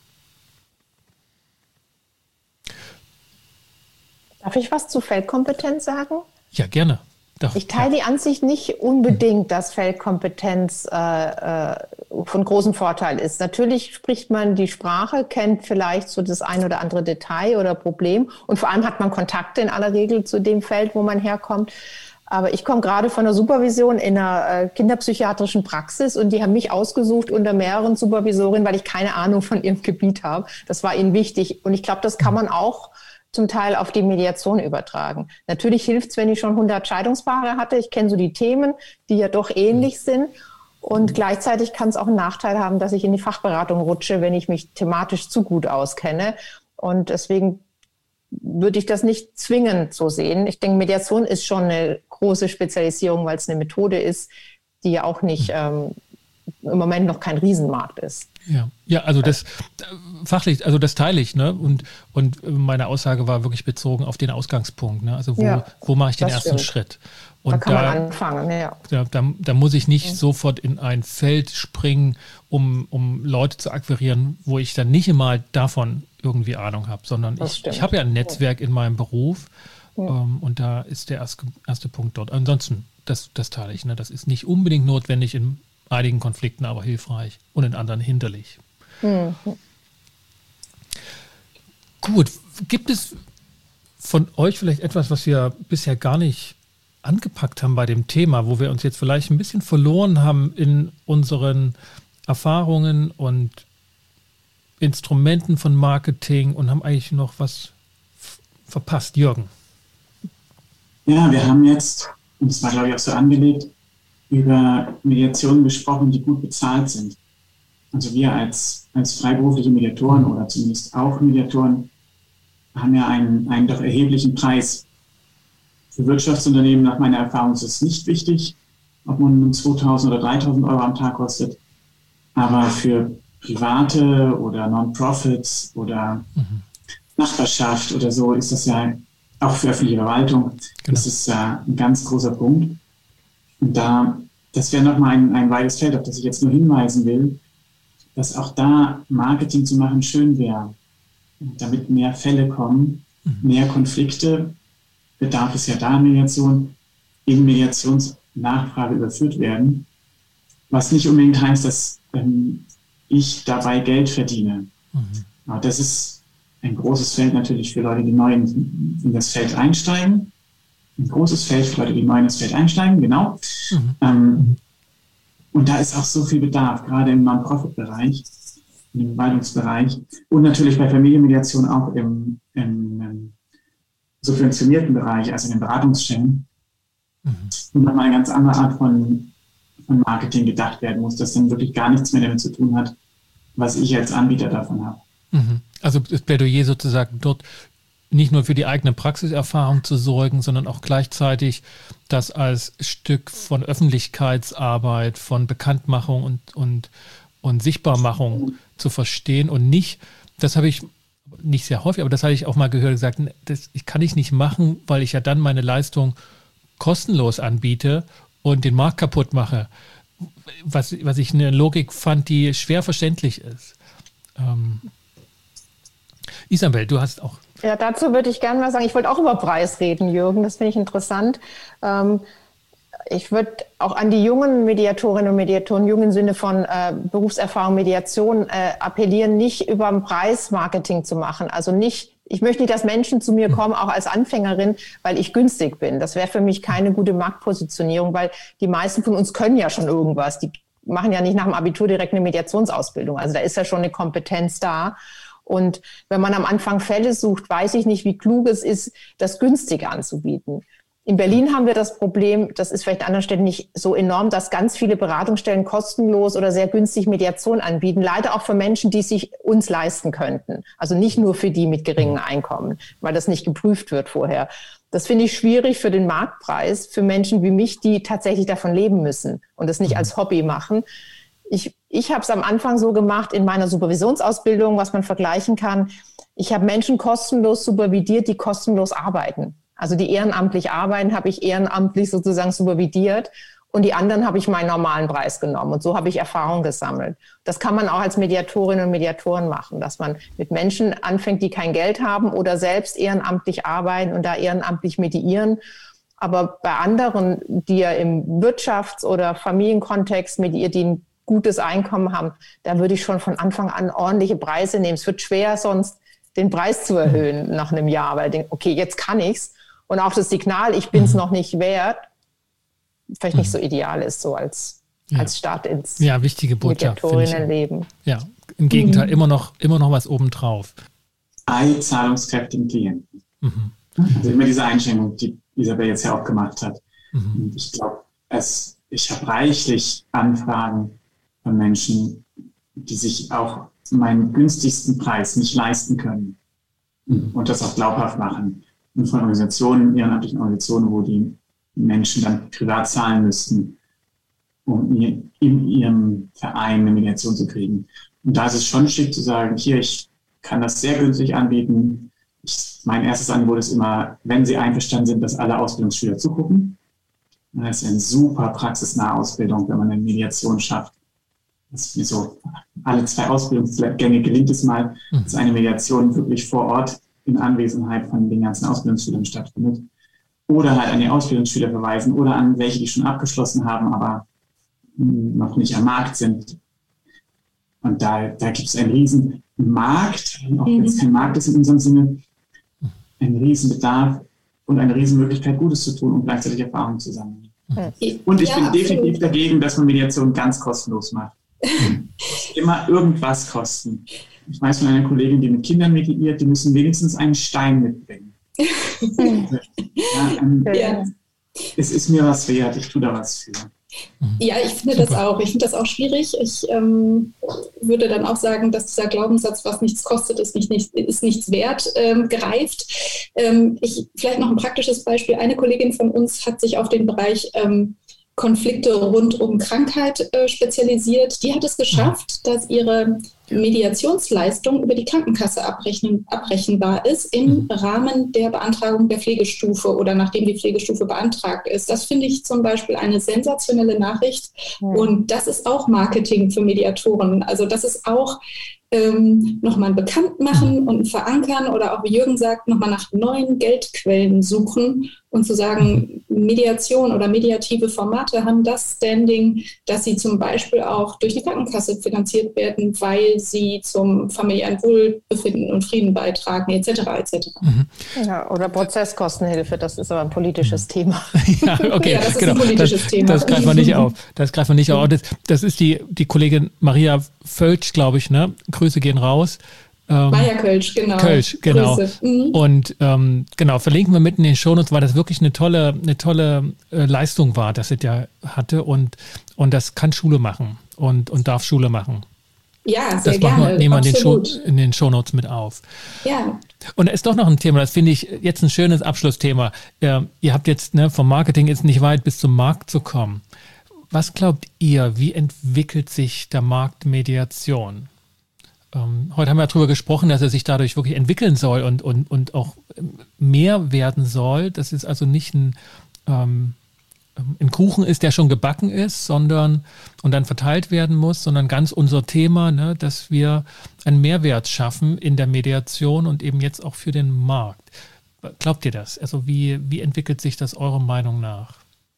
Darf ich was zu Feldkompetenz sagen? Ja, gerne. Ich teile die Ansicht nicht unbedingt, dass Feldkompetenz von großem Vorteil ist. Natürlich spricht man die Sprache, kennt vielleicht so das ein oder andere Detail oder Problem, und vor allem hat man Kontakte in aller Regel zu dem Feld, wo man herkommt. Aber ich komme gerade von der Supervision in einer kinderpsychiatrischen Praxis, und die haben mich ausgesucht unter mehreren Supervisorinnen, weil ich keine Ahnung von ihrem Gebiet habe. Das war ihnen wichtig, und ich glaube, das kann man auch zum Teil auf die Mediation übertragen. Natürlich hilft es, wenn ich schon 100 Scheidungspaare hatte. Ich kenne so die Themen, die ja doch ähnlich sind. Und gleichzeitig kann es auch einen Nachteil haben, dass ich in die Fachberatung rutsche, wenn ich mich thematisch zu gut auskenne. Und deswegen würde ich das nicht zwingend so sehen. Ich denke, Mediation ist schon eine große Spezialisierung, weil es eine Methode ist, die ja auch nicht im Moment noch kein Riesenmarkt ist. Ja, also das fachlich, also das teile ich, ne? Und meine Aussage war wirklich bezogen auf den Ausgangspunkt, ne? Also wo mache ich den ersten Schritt? Und da kann man anfangen, ja. Da muss ich nicht sofort in ein Feld springen, um Leute zu akquirieren, wo ich dann nicht immer davon irgendwie Ahnung habe, sondern ich habe ja ein Netzwerk in meinem Beruf, und da ist der erste Punkt dort. Ansonsten, das teile ich, ne? Das ist nicht unbedingt notwendig, in einigen Konflikten aber hilfreich und in anderen hinderlich. Gut, gibt es von euch vielleicht etwas, was wir bisher gar nicht angepackt haben bei dem Thema, wo wir uns jetzt vielleicht ein bisschen verloren haben in unseren Erfahrungen und Instrumenten von Marketing und haben eigentlich noch was verpasst? Jürgen? Ja, wir haben jetzt, und das war glaube ich auch so angelegt, über Mediationen gesprochen, die gut bezahlt sind. Also wir als freiberufliche Mediatoren oder zumindest auch Mediatoren haben ja einen doch erheblichen Preis. Für Wirtschaftsunternehmen, nach meiner Erfahrung, ist es nicht wichtig, ob man 2.000 oder 3.000 Euro am Tag kostet. Aber für Private oder Non-Profits oder Nachbarschaft oder so ist das ja auch für öffentliche Verwaltung, das ist ja ein ganz großer Punkt. Und das wäre nochmal ein weites Feld, auf das ich jetzt nur hinweisen will, dass auch da Marketing zu machen schön wäre, damit mehr Fälle kommen, mehr Konflikte, bedarf es ja da in Mediation, in Mediationsnachfrage überführt werden, was nicht unbedingt heißt, dass ich dabei Geld verdiene. Aber das ist ein großes Feld natürlich für Leute, die neu in das Feld einsteigen. Ein großes Feld für Leute, die neu in das Feld einsteigen, genau. Und da ist auch so viel Bedarf, gerade im Non-Profit-Bereich, im Verwaltungsbereich und natürlich bei Familienmediation auch im subventionierten Bereich, also in den Beratungsstellen. Und nochmal eine ganz andere Art von Marketing gedacht werden muss, das dann wirklich gar nichts mehr damit zu tun hat, was ich als Anbieter davon habe. Also das Plädoyer sozusagen dort nicht nur für die eigene Praxiserfahrung zu sorgen, sondern auch gleichzeitig das als Stück von Öffentlichkeitsarbeit, von Bekanntmachung und Sichtbarmachung zu verstehen und nicht, das habe ich nicht sehr häufig, aber das habe ich auch mal gehört, gesagt, das kann ich nicht machen, weil ich ja dann meine Leistung kostenlos anbiete und den Markt kaputt mache, was ich eine Logik fand, die schwer verständlich ist. Isabel, du hast auch... Ja, dazu würde ich gerne mal sagen, ich wollte auch über Preis reden, Jürgen, das finde ich interessant. Ich würde auch an die jungen Mediatorinnen und Mediatoren, jung im Sinne von Berufserfahrung, Mediation, appellieren, nicht über den Preis Marketing zu machen. Also nicht, ich möchte nicht, dass Menschen zu mir kommen, auch als Anfängerin, weil ich günstig bin. Das wäre für mich keine gute Marktpositionierung, weil die meisten von uns können ja schon irgendwas. Die machen ja nicht nach dem Abitur direkt eine Mediationsausbildung. Also da ist ja schon eine Kompetenz da. Und wenn man am Anfang Fälle sucht, weiß ich nicht, wie klug es ist, das günstig anzubieten. In Berlin haben wir das Problem, das ist vielleicht an anderen Städten nicht so enorm, dass ganz viele Beratungsstellen kostenlos oder sehr günstig Mediation anbieten. Leider auch für Menschen, die sich uns leisten könnten. Also nicht nur für die mit geringem Einkommen, weil das nicht geprüft wird vorher. Das finde ich schwierig für den Marktpreis, für Menschen wie mich, die tatsächlich davon leben müssen und das nicht als Hobby machen. Ich habe es am Anfang so gemacht in meiner Supervisionsausbildung, was man vergleichen kann. Ich habe Menschen kostenlos supervidiert, die kostenlos arbeiten. Also die ehrenamtlich arbeiten, habe ich ehrenamtlich sozusagen supervidiert und die anderen habe ich meinen normalen Preis genommen. Und so habe ich Erfahrung gesammelt. Das kann man auch als Mediatorinnen und Mediatoren machen, dass man mit Menschen anfängt, die kein Geld haben oder selbst ehrenamtlich arbeiten und da ehrenamtlich mediieren. Aber bei anderen, die ja im Wirtschafts- oder Familienkontext mediieren, die ein gutes Einkommen haben, da würde ich schon von Anfang an ordentliche Preise nehmen. Es wird schwer, sonst den Preis zu erhöhen nach einem Jahr, weil ich denke, okay, jetzt kann ich's. Und auch das Signal, ich bin es noch nicht wert, vielleicht nicht so ideal ist, so als Start ins wichtige Botschaft, Mediatorinnenleben. Ja, im Gegenteil, immer noch was obendrauf. Bei zahlungskräftigen Klienten. Also immer diese Einschränkung, die Isabel jetzt ja auch gemacht hat. Und ich glaube, ich habe reichlich Anfragen von Menschen, die sich auch meinen günstigsten Preis nicht leisten können und das auch glaubhaft machen. Und von Organisationen, ehrenamtlichen Organisationen, wo die Menschen dann privat zahlen müssten, um in ihrem Verein eine Mediation zu kriegen. Und da ist es schon schick zu sagen, hier, ich kann das sehr günstig anbieten. Mein erstes Angebot ist immer, wenn Sie einverstanden sind, dass alle Ausbildungsschüler zugucken. Das ist eine super praxisnahe Ausbildung, wenn man eine Mediation schafft. Das ist so, alle 2 Ausbildungsgänge gelingt es mal, dass eine Mediation wirklich vor Ort in Anwesenheit von den ganzen Ausbildungsschülern stattfindet. Oder halt an die Ausbildungsschüler verweisen oder an welche, die schon abgeschlossen haben, aber noch nicht am Markt sind. Und da gibt es einen riesen Markt, auch wenn es kein Markt ist in unserem Sinne, einen riesen Bedarf und eine riesen Möglichkeit, Gutes zu tun und gleichzeitig Erfahrung zu sammeln. Und ich bin definitiv dagegen, dass man Mediation ganz kostenlos macht. Immer irgendwas kosten. Ich weiß von einer Kollegin, die mit Kindern mediiert, die müssen wenigstens einen Stein mitbringen. Es ist mir was wert, ich tue da was für. Ja, ich finde das auch. Ich finde das auch schwierig. Ich würde dann auch sagen, dass dieser Glaubenssatz, was nichts kostet, ist nichts wert, greift. Vielleicht noch ein praktisches Beispiel. Eine Kollegin von uns hat sich auf den Bereich Konflikte rund um Krankheit spezialisiert. Die hat es geschafft, dass ihre Mediationsleistung über die Krankenkasse abrechenbar ist im Rahmen der Beantragung der Pflegestufe oder nachdem die Pflegestufe beantragt ist. Das finde ich zum Beispiel eine sensationelle Nachricht. Und das ist auch Marketing für Mediatoren. Also das ist auch nochmal ein Bekanntmachen und ein Verankern oder auch, wie Jürgen sagt, nochmal nach neuen Geldquellen suchen und zu sagen, Mediation oder mediative Formate haben das Standing, dass sie zum Beispiel auch durch die Krankenkasse finanziert werden, weil sie zum familiären Wohlbefinden und Frieden beitragen, etc. etc. Ja, oder Prozesskostenhilfe, das ist aber ein politisches Thema. Ja, okay, ja, das ist ein politisches Thema. Das greifen wir nicht auf. Das ist die Kollegin Maria Völsch, glaube ich, ne? Grüße gehen raus. Maja Kölsch, genau. Kölsch, genau. Und genau, verlinken wir mitten in den Shownotes, weil das wirklich eine tolle Leistung war, dass es ja hatte und das kann Schule machen und darf Schule machen. Ja, sehr das gerne. Nehmen wir in den Shownotes mit auf. Ja. Und da ist doch noch ein Thema, das finde ich jetzt ein schönes Abschlussthema. Ihr habt jetzt vom Marketing ist nicht weit bis zum Markt zu kommen. Was glaubt ihr, wie entwickelt sich der Markt Mediation? Heute haben wir darüber gesprochen, dass er sich dadurch wirklich entwickeln soll und auch mehr werden soll. Das ist also nicht ein Kuchen ist, der schon gebacken ist, und dann verteilt werden muss, sondern ganz unser Thema, ne, dass wir einen Mehrwert schaffen in der Mediation und eben jetzt auch für den Markt. Glaubt ihr das? Also wie entwickelt sich das eurer Meinung nach?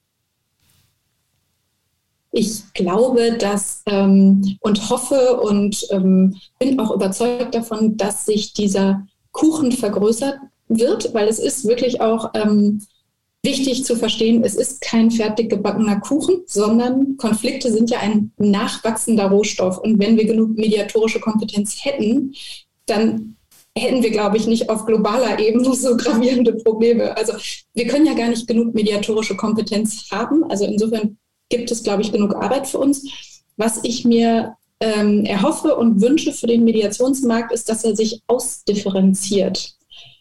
Ich glaube, dass und hoffe und bin auch überzeugt davon, dass sich dieser Kuchen vergrößert wird, weil es ist wirklich auch wichtig zu verstehen, es ist kein fertig gebackener Kuchen, sondern Konflikte sind ja ein nachwachsender Rohstoff. Und wenn wir genug mediatorische Kompetenz hätten, dann hätten wir, glaube ich, nicht auf globaler Ebene so gravierende Probleme. Also wir können ja gar nicht genug mediatorische Kompetenz haben. Also insofern gibt es, glaube ich, genug Arbeit für uns. Was ich mir erhoffe und wünsche für den Mediationsmarkt, ist, dass er sich ausdifferenziert.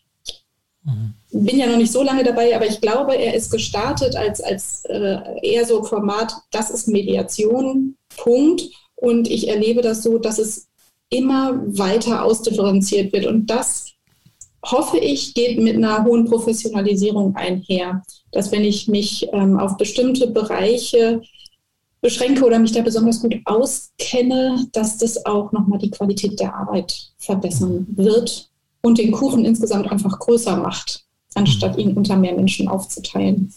Ich bin ja noch nicht so lange dabei, aber ich glaube, er ist gestartet als eher so Format, das ist Mediation, Punkt. Und ich erlebe das so, dass es immer weiter ausdifferenziert wird. Und das, hoffe ich, geht mit einer hohen Professionalisierung einher. Dass wenn ich mich auf bestimmte Bereiche beschränke oder mich da besonders gut auskenne, dass das auch nochmal die Qualität der Arbeit verbessern wird und den Kuchen insgesamt einfach größer macht, anstatt ihn unter mehr Menschen aufzuteilen.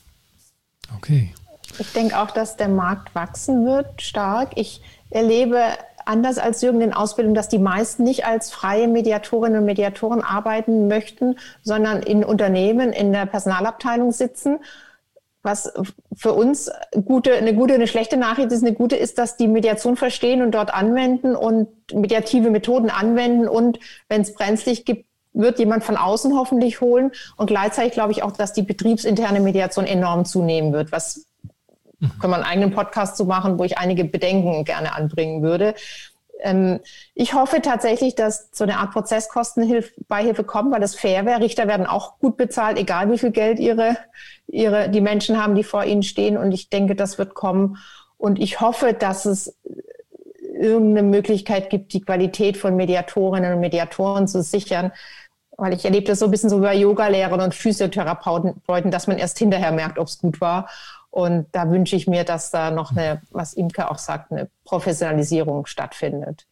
Okay. Ich denke auch, dass der Markt wachsen wird, stark. Ich erlebe anders als Jürgen in Ausbildung, dass die meisten nicht als freie Mediatorinnen und Mediatoren arbeiten möchten, sondern in Unternehmen in der Personalabteilung sitzen. Was für uns eine schlechte Nachricht ist. Eine gute ist, dass die Mediation verstehen und dort anwenden und mediative Methoden anwenden und wenn es brenzlig gibt, wird jemand von außen hoffentlich holen. Und gleichzeitig glaube ich auch, dass die betriebsinterne Mediation enorm zunehmen wird. Was können wir einen eigenen Podcast zu machen, wo ich einige Bedenken gerne anbringen würde. Ich hoffe tatsächlich, dass so eine Art Prozesskostenbeihilfe kommt, weil das fair wäre. Richter werden auch gut bezahlt, egal wie viel Geld die Menschen haben, die vor ihnen stehen. Und ich denke, das wird kommen. Und ich hoffe, dass es irgendeine Möglichkeit gibt, die Qualität von Mediatorinnen und Mediatoren zu sichern. Weil ich erlebe das so ein bisschen so bei Yogalehrern und Physiotherapeuten, dass man erst hinterher merkt, ob es gut war. Und da wünsche ich mir, dass da noch was Imke auch sagt, eine Professionalisierung stattfindet.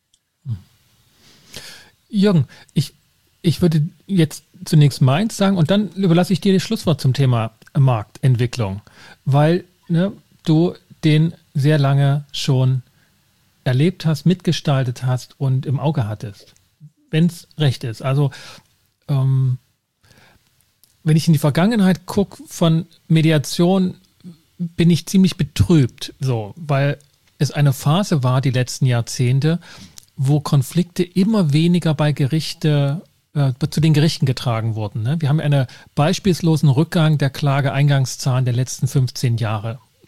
Jürgen, ich würde jetzt zunächst meins sagen und dann überlasse ich dir das Schlusswort zum Thema Marktentwicklung, weil du den sehr lange schon erlebt hast, mitgestaltet hast und im Auge hattest, wenn es recht ist. Also wenn ich in die Vergangenheit gucke von Mediation, bin ich ziemlich betrübt, so, weil es eine Phase war, die letzten Jahrzehnte, wo Konflikte immer weniger zu den Gerichten getragen wurden. Ne? Wir haben einen beispiellosen Rückgang der Klageeingangszahlen der letzten 15 Jahre.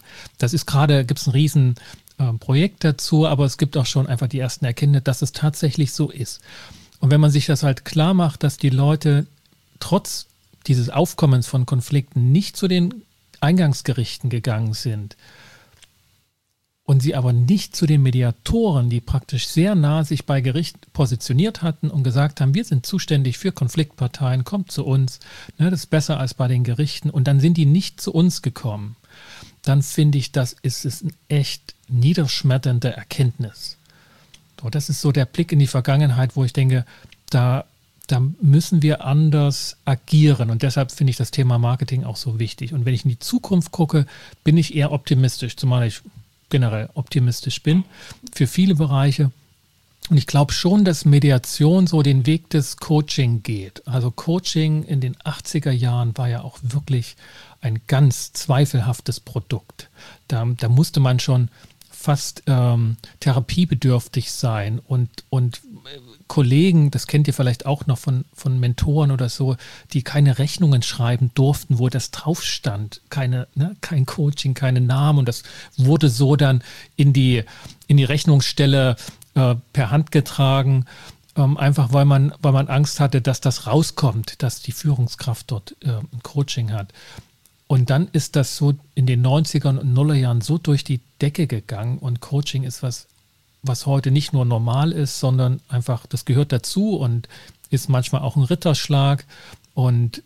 Das ist gerade, gibt es ein riesen Projekt dazu, aber es gibt auch schon einfach die ersten Erkenntnisse, dass es tatsächlich so ist. Und wenn man sich das halt klar macht, dass die Leute trotz dieses Aufkommens von Konflikten nicht zu den Eingangsgerichten gegangen sind und sie aber nicht zu den Mediatoren, die praktisch sehr nah sich bei Gericht positioniert hatten und gesagt haben, wir sind zuständig für Konfliktparteien, kommt zu uns, ne, das ist besser als bei den Gerichten, und dann sind die nicht zu uns gekommen, dann finde ich, das ist eine echt niederschmetternde Erkenntnis. So, das ist so der Blick in die Vergangenheit, wo ich denke, da müssen wir anders agieren, und deshalb finde ich das Thema Marketing auch so wichtig. Und wenn ich in die Zukunft gucke, bin ich eher optimistisch, zumal ich generell optimistisch bin für viele Bereiche. Und ich glaube schon, dass Mediation so den Weg des Coaching geht. Also Coaching in den 80er Jahren war ja auch wirklich ein ganz zweifelhaftes Produkt. Da musste man schon fast therapiebedürftig sein und Kollegen, das kennt ihr vielleicht auch noch von Mentoren oder so, die keine Rechnungen schreiben durften, wo das drauf stand, kein Coaching, keine Namen, und das wurde so dann in die Rechnungsstelle per Hand getragen, einfach weil man Angst hatte, dass das rauskommt, dass die Führungskraft dort ein Coaching hat. Und dann ist das so in den 90ern und Nullerjahren so durch die Decke gegangen, und Coaching ist was heute nicht nur normal ist, sondern einfach, das gehört dazu und ist manchmal auch ein Ritterschlag und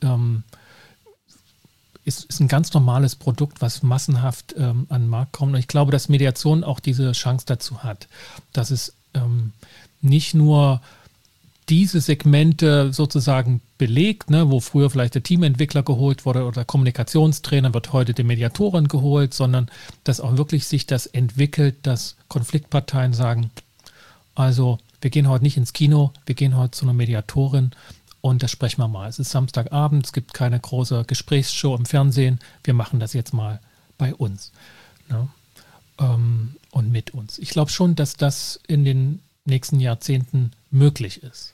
ist ein ganz normales Produkt, was massenhaft an den Markt kommt. Und ich glaube, dass Mediation auch diese Chance dazu hat, dass es nicht nur diese Segmente sozusagen belegt, ne, wo früher vielleicht der Teamentwickler geholt wurde oder Kommunikationstrainer, wird heute die Mediatorin geholt, sondern dass auch wirklich sich das entwickelt, dass Konfliktparteien sagen, also wir gehen heute nicht ins Kino, wir gehen heute zu einer Mediatorin und das sprechen wir mal. Es ist Samstagabend, es gibt keine große Gesprächsshow im Fernsehen, wir machen das jetzt mal bei uns, ne, und mit uns. Ich glaube schon, dass das in den nächsten Jahrzehnten möglich ist.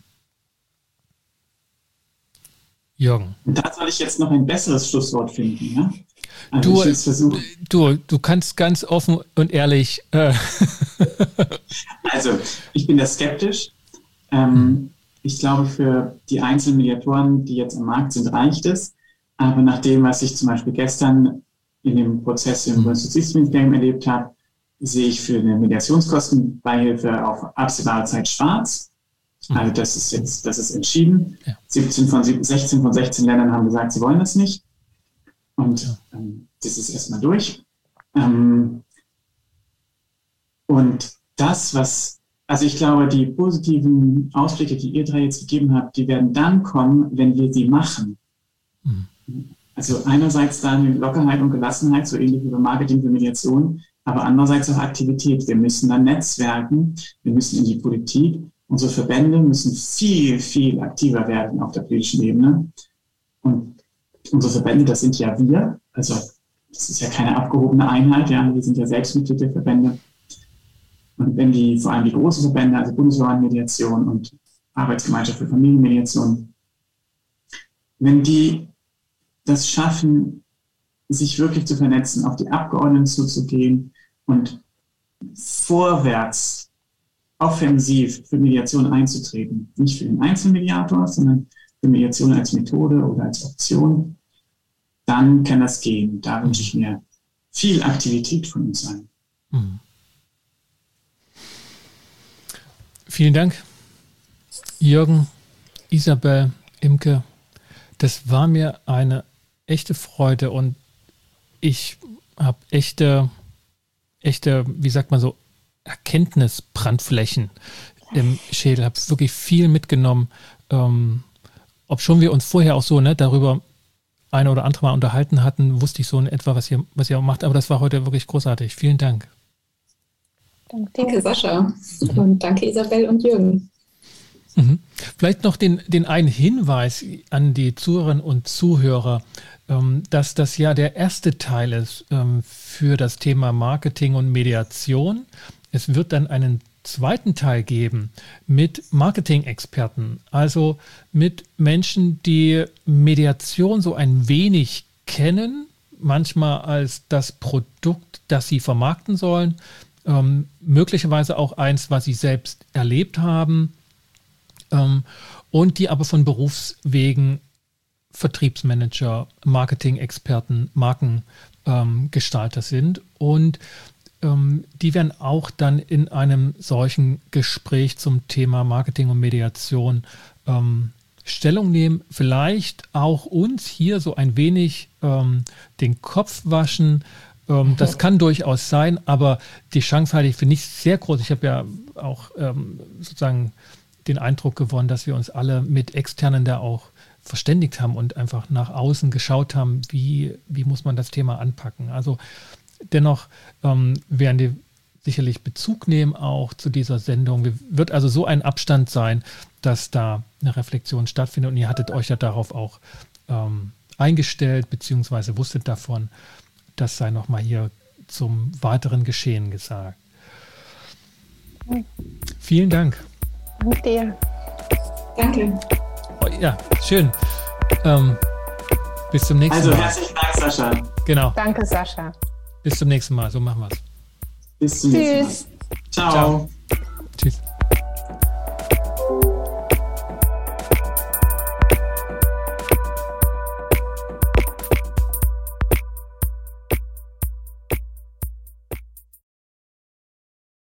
Jürgen. Und da soll ich jetzt noch ein besseres Schlusswort finden. Ne? Also du kannst ganz offen und ehrlich. Also, ich bin da skeptisch. Ich glaube, für die einzelnen Mediatoren, die jetzt am Markt sind, reicht es. Aber nach dem, was ich zum Beispiel gestern in dem Prozess im Bundesjustizministerium erlebt habe, sehe ich für eine Mediationskostenbeihilfe auf absehbare Zeit schwarz. Also das ist entschieden. Ja. 16 von 16 Ländern haben gesagt, sie wollen das nicht. Und das ist erstmal durch. Und also ich glaube, die positiven Ausblicke, die ihr drei jetzt gegeben habt, die werden dann kommen, wenn wir sie machen. Mhm. Also einerseits da eine Lockerheit und Gelassenheit, so ähnlich wie beim Marketing für Mediation, aber andererseits auch Aktivität. Wir müssen dann netzwerken, wir müssen in die Politik. Unsere Verbände müssen viel, viel aktiver werden auf der politischen Ebene. Und unsere Verbände, das sind ja wir. Also das ist ja keine abgehobene Einheit. Ja, wir sind ja selbst Mitglied der Verbände. Und wenn vor allem die großen Verbände, also Bundesverband-Mediation und Arbeitsgemeinschaft für Familienmediation, wenn die das schaffen, sich wirklich zu vernetzen, auf die Abgeordneten zuzugehen und vorwärts offensiv für Mediation einzutreten. Nicht für den Einzelmediator, sondern für Mediation als Methode oder als Option. Dann kann das gehen. Da wünsche ich mir viel Aktivität von uns allen. Mhm. Vielen Dank, Jürgen, Isabel, Imke. Das war mir eine echte Freude und ich habe echte, wie sagt man so, Erkenntnisbrandflächen im Schädel, habe wirklich viel mitgenommen, ob schon wir uns vorher auch so darüber eine oder andere Mal unterhalten hatten, wusste ich so in etwa, was ihr auch macht, aber das war heute wirklich großartig. Vielen Dank. Danke, Sascha. Und danke, Isabel und Jürgen. Vielleicht noch den einen Hinweis an die Zuhörerinnen und Zuhörer, dass das ja der erste Teil ist für das Thema Marketing und Mediation. Es wird dann einen zweiten Teil geben mit Marketing-Experten, also mit Menschen, die Mediation so ein wenig kennen, manchmal als das Produkt, das sie vermarkten sollen, möglicherweise auch eins, was sie selbst erlebt haben, und die aber von Berufswegen Vertriebsmanager, Marketing-Experten, Markengestalter sind. Und die werden auch dann in einem solchen Gespräch zum Thema Marketing und Mediation Stellung nehmen, vielleicht auch uns hier so ein wenig den Kopf waschen. Das kann durchaus sein, aber die Chance halte ich für nicht sehr groß. Ich habe ja auch sozusagen den Eindruck gewonnen, dass wir uns alle mit Externen da auch verständigt haben und einfach nach außen geschaut haben, wie muss man das Thema anpacken. Also dennoch werden wir sicherlich Bezug nehmen auch zu dieser Sendung. Wird also so ein Abstand sein, dass da eine Reflexion stattfindet, und ihr hattet euch ja darauf auch eingestellt, beziehungsweise wusstet davon. Das sei nochmal hier zum weiteren Geschehen gesagt. Vielen Dank. Danke dir. Danke. Oh, ja, schön. Bis zum nächsten Mal. Also herzlichen Dank, Sascha. Genau. Danke, Sascha. Bis zum nächsten Mal. So machen wir es. Bis zum nächsten Mal. Ciao.